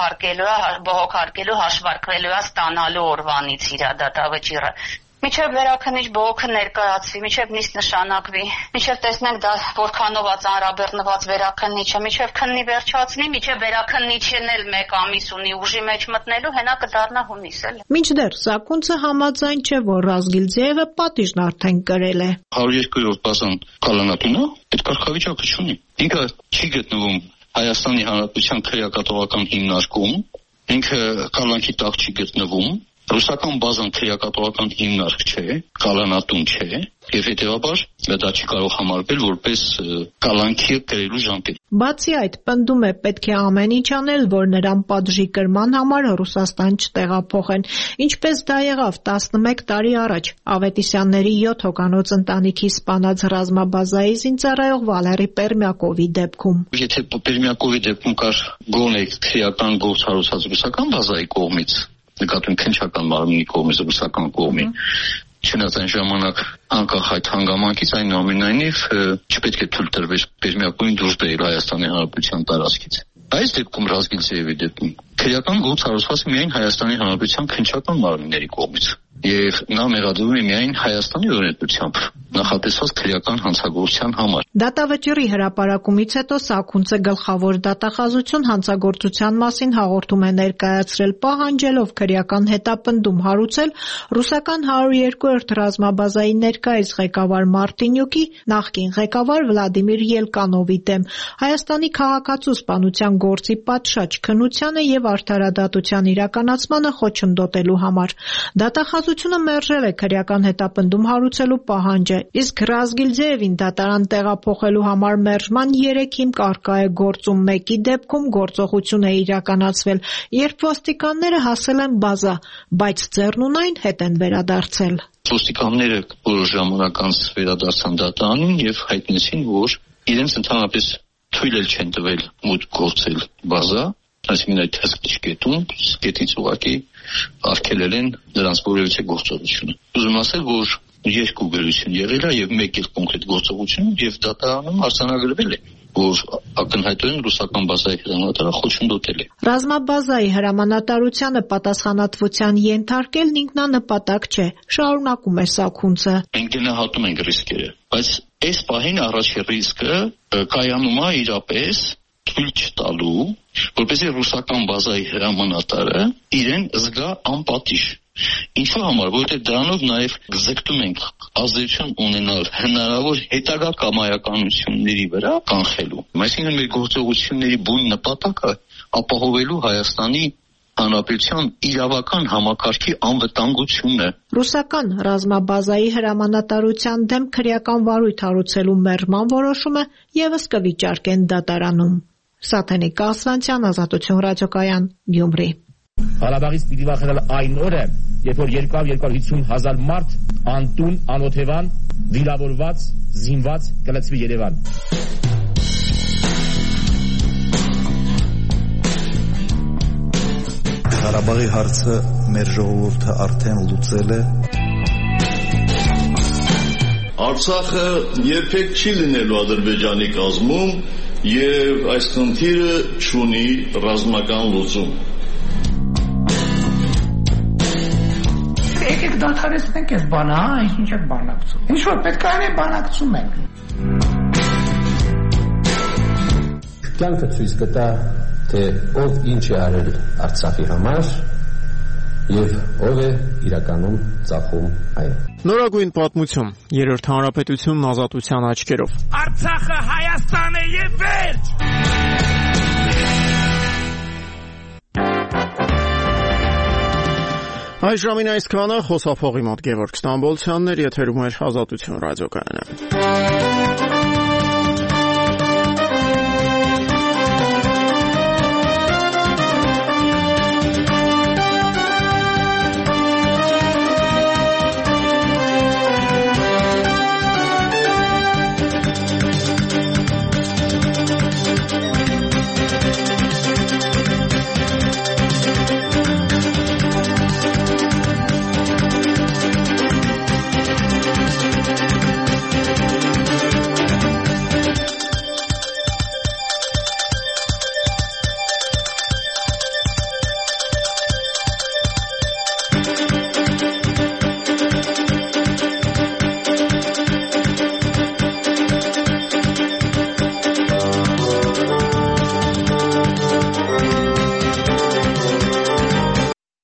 բողոքարկելու հաշվարկվելու է ստանալու օրվանից իր դատավճիռը։ Միջև վերաքննիչ բողոքը ներկայացվի, միջև նիստ նշանակվի, միջև տեսնենք դա որքանով է ծանրաբեռնված վերաքննիչը, միջև քննի վերջացնի, միջև վերաքննիչն էլ 1 ամիս ունի ուժի մեջ մտնելու, հենա կդառնա հունիս էլ։ Մինչդեռ Սաքունցը համաձայն չէ, որ Ռազգիլձեևը պատիժն արդեն կրել է։ 102-րդ բազան կալանատունը այդ կարգավիճակը չունի։ Ինքը չի գտնվում Հայաստանի Հանրապետության քրեակատարողական հիմնարկում, ինքը կալանքի տակ չի գտնվում։ Ռուսական բազան քրեակատարողական հիմնարկ չէ, կալանատուն չէ, եւ հետեւաբար դա չի կարող համարվել որպես կալանքի կրելու ժամկետ։ Բացի այդ, պնդում է պետք է ամեն ինչ անել, որ նրան պատժի կրման համար Ռուսաստան չտեղափոխեն, ինչպես դա եղավ 11 տարի առաջ Ավետիսյանների 7 հոգանոց ընտանիքի սպանած ռազմաբազայի զինծառայող Վալերի Պերմյակովի դեպքում։ Եթե Պերմյակովի դեպքում կար գոնե քրեական գործ հարուցած ռուսական բազայի կողմից, նկատում քննչական մարմնի կողմից ռուսական կողմի, չնայած այն ժամանակ անկախ այդ հանգամանքից այնուամենայնիվ չպետք է թույլ տրվեր Պերմյակովին դուրս բերել Հայաստանի Հանրապետության տարածքից։ Այս դեպքում Ռազգիլձեևի դեպքում քրեական գործ հարուցված միայն Հայաստանի Հանրապետության քննչական մարմինների կողմից եւ նա մեղադրվում է միայն Հայաստանի օրենսդրությամբ նախատեսված քրեական հանցագործության համար։ Դատավճիռի հրապարակումից հետո Սաքունցը գլխավոր դատախազություն հանցագործության մասին հաղորդում է ներկայացրել, պահանջելով քրեական հետապնդում հարուցել ռուսական 102-րդ ռազմաբազայի ներկայիս ղեկավար Մարտինյուկի, նախկին ղեկավար Վլադիմիր Ելկանովի դեմ, Հայաստանի քաղաքացու սպանության գործի պատշաճ քննությանը եւ արդարադատության իրականացմանը խոչընդոտելու համար։ Դատախազությունը մերժել է քրեական հետապնդում հարուցելու պահանջը, իսկ Ռազգիլձեևին դատարան տեղափոխելու համար մերժման 3 հիմք առկա է գործում, մեկի դեպքում գործողություն է իրականացվել, երբ ոստիկանները հասել են բազա, բայց ձեռնունայն հետ են վերադարձել։ Ոստիկանները որոշ ժամանակ անց վերադարձան դատարանին եւ հայտնեցին, որ իրենց ընդհանրապես թույլ չեն տվել մուտք գործել բազա, այսինքն այդ հսկիչ կետում, կետից ուղղակի արգելել են նրանց որևիցե գործողությունը։ Ուզում ասել, որ 2 գրություն եղել է եւ 1 կոնկրետ գործողություն եւ դատարանում արձանագրվել է, որ ակնհայտորեն ռուսական բազայի հրամանատարը խոչընդոտել է։ Ռազմաբազայի հրամանատարությանը պատասխանատվության ենթարկելն ինքնանպատակ չէ, շարունակում է Սաքունցը։ Մենք գնահատում ենք ռիսկերը, բայց այս պահին առաջի ռիսկը կայանում է իրապես թույլ չտալու, որպեսզի ռուսական բազայի հրամանատարը իրեն զգա անպատիժ։ Ինչու համար, որովհետև դրանով նաև ձգտում ենք ազդեցություն ունենալ հնարավոր հետագա կամայականությունների վրա կանխելու։ Այսինքն մեր գործողությունների բուն նպատակը ապահովելու Հայաստանի Հանրապետության իրավական համակարգի անվտանգությունը։ Ռուսական ռազմաբազայի հրամանատարության դեմ քրեական վարույթ հարուցելու մերժման որոշումը եւս կվիճարկեն դատարանում։ Սաթենիկ Ասլանցյան, Ազատություն ռադիոկայան, Գյումրի։ Ղարաբաղից պիտի վախենալ այն օրը, երբ որ 250,000 մարդ անտուն, անօթևան, վիրավորված, զինված կլցվի Երևան։ Ղարաբաղի հարցը մեր ժողովուրդը արդեն լուծել է։ Արցախը երբեք չի լինելու Ադրբեջանի կազմում եւ այս խնդիրը չունի ռազմական լուծում։ Եկեք դադարեցնենք այս բանը, ինչ եք բանակցում։ Ինչ որ պետք է անենք, բանակցում ենք։ Կյանքը ցույց կտա, թե ով ինչ է արել Արցախի համար եւ ով է իրականում ծախում այն։ Նորագույն պատմություն, Երրորդ հանրապետությունն ազատության աչքերով։ Արցախը Հայաստան է եւ վերջ։ Այս ժամին այսքանը, խոսափողի մոտ Գևորգ Ստամբոլցյանն էր, եթերում էր Ազատություն ռադիոկայանը։